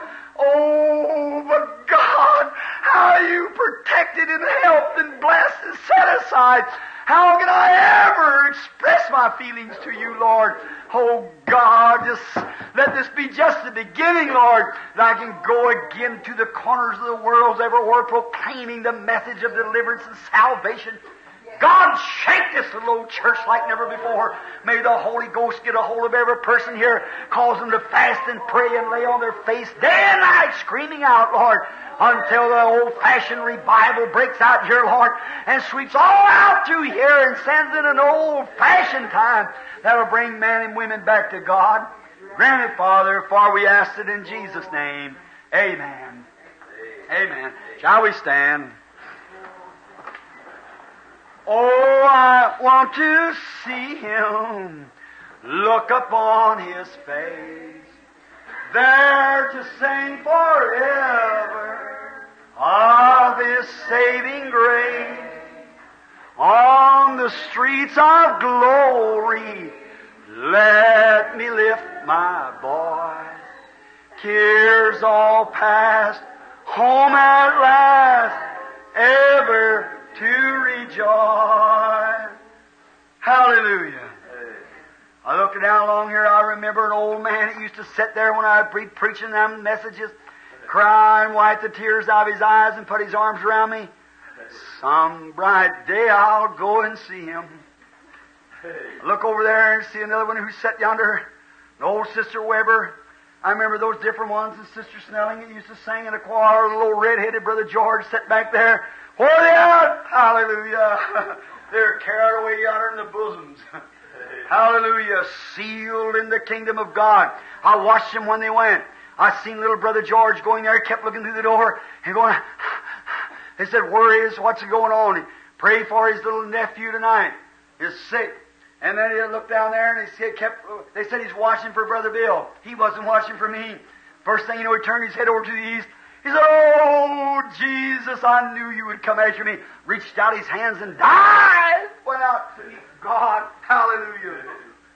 Oh, but God, how You protected and helped and blessed and set aside. How can I ever express my feelings to You, Lord? Oh, God, just let this be just the beginning, Lord, that I can go again to the corners of the world everywhere proclaiming the message of deliverance and salvation. God, shake this little old church like never before. May the Holy Ghost get a hold of every person here, cause them to fast and pray and lay on their face day and night, screaming out, Lord, until the old-fashioned revival breaks out here, Lord, and sweeps all out through here and sends in an old-fashioned time that'll bring men and women back to God. Grant it, Father, for we ask it in Jesus' name. Amen. Amen. Shall we stand? Oh, I want to see Him, look upon His face, there to sing forever of His saving grace. On the streets of glory, let me lift my voice. Cares all past, home at last, ever to rejoice. Hallelujah. I look down along here, I remember an old man that used to sit there when I would be preaching them messages, cry and wipe the tears out of his eyes and put his arms around me. Some bright day I'll go and see him. I look over there and see another one who sat yonder, an old Sister Weber. I remember those different ones, and Sister Snelling that used to sing in a choir, the little red-headed Brother George sat back there. Where are they at? Hallelujah. They're carried away yonder in the bosoms. Hallelujah. Sealed in the kingdom of God. I watched them when they went. I seen little Brother George going there, kept looking through the door and going, they said, where is, what's going on? Pray for his little nephew tonight. He's sick. And then he looked down there and he said, kept, they said he's watching for Brother Bill. He wasn't watching for me. First thing you know, he turned his head over to the east. He said, oh, Jesus, I knew You would come after me. Reached out his hands and died. Went out to meet God. Hallelujah.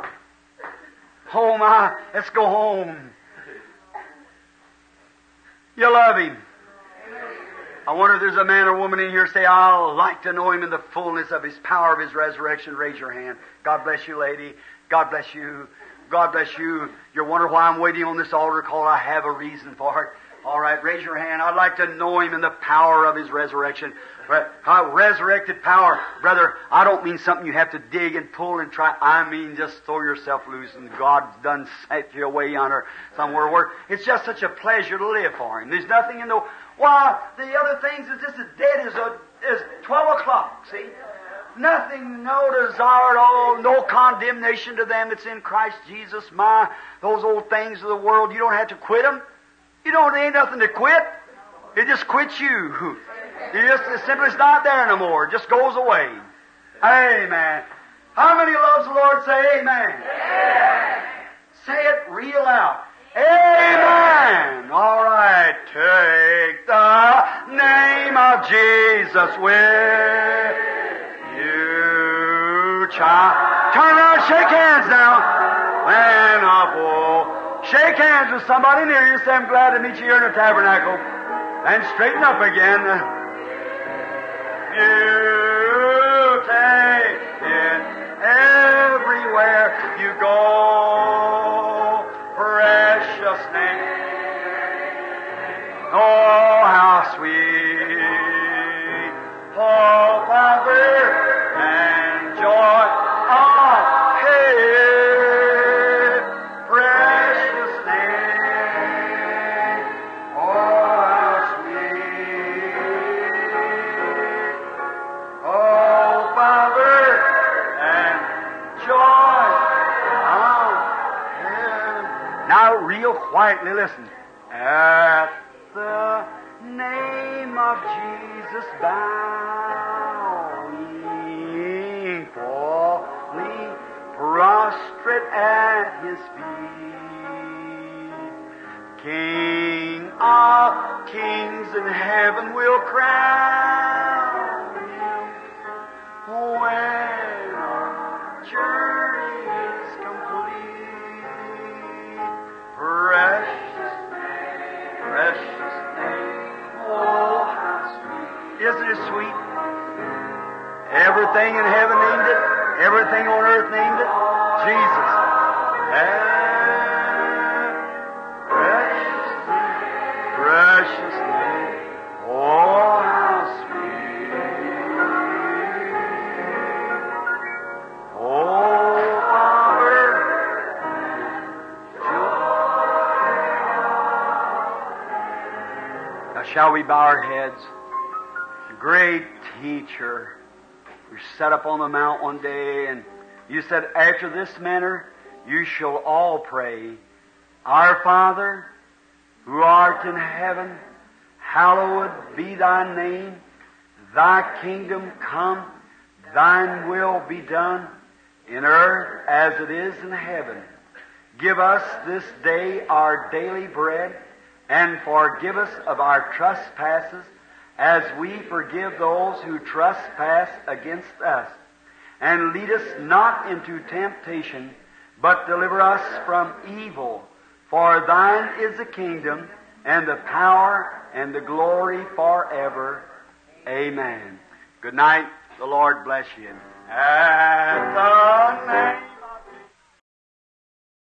Oh, my, let's go home. You love Him. I wonder if there's a man or woman in here say, I'll like to know Him in the fullness of His power, of His resurrection. Raise your hand. God bless you, lady. God bless you. God bless you. You're wondering why I'm waiting on this altar call. I have a reason for it. All right, raise your hand. I'd like to know Him in the power of His resurrection. How resurrected power. Brother, I don't mean something you have to dig and pull and try. I mean just throw yourself loose and God's done set you away yonder somewhere where it's just such a pleasure to live for Him. There's nothing in the... Why, the other things is just as dead as, a, as twelve o'clock, see? Nothing, no desire at all, no condemnation to them that's in Christ Jesus. My, those old things of the world, you don't have to quit them. You don't, there ain't nothing to quit. It just quits you. It just, it simply is not there no more. It just goes away. Amen. How many loves the Lord? Say amen. Amen. Say it real loud. Amen. All right. Take the name of Jesus with you, child. Turn around, shake hands now. Man of woe. Shake hands with somebody near you. Say, I'm glad to meet you here in the tabernacle. And straighten up again. You take it everywhere you go. Precious name. Oh, how sweet. Oh, Father, and joy of His precious name. Oh, how sweet. Oh, Father, and joy of His. Now, real quietly listen. At the name of Jesus, bowing, falling, prostrate at His feet, King of kings in heaven will crown Him when our journey is complete. Precious name, precious name, oh how sweet. Isn't it sweet? Everything in heaven named it. Everything on earth named it. Jesus. And precious name, precious name. Oh, how sweet. Oh, Father. Now, shall we bow our heads? Great teacher. We sat up on the mount one day, and you said, after this manner, you shall all pray, Our Father, who art in heaven, hallowed be thy name. Thy kingdom come, thine will be done, in earth as it is in heaven. Give us this day our daily bread, and forgive us of our trespasses, as we forgive those who trespass against us. And lead us not into temptation, but deliver us from evil. For thine is the kingdom, and the power, and the glory forever. Amen. Good night. The Lord bless you. At the name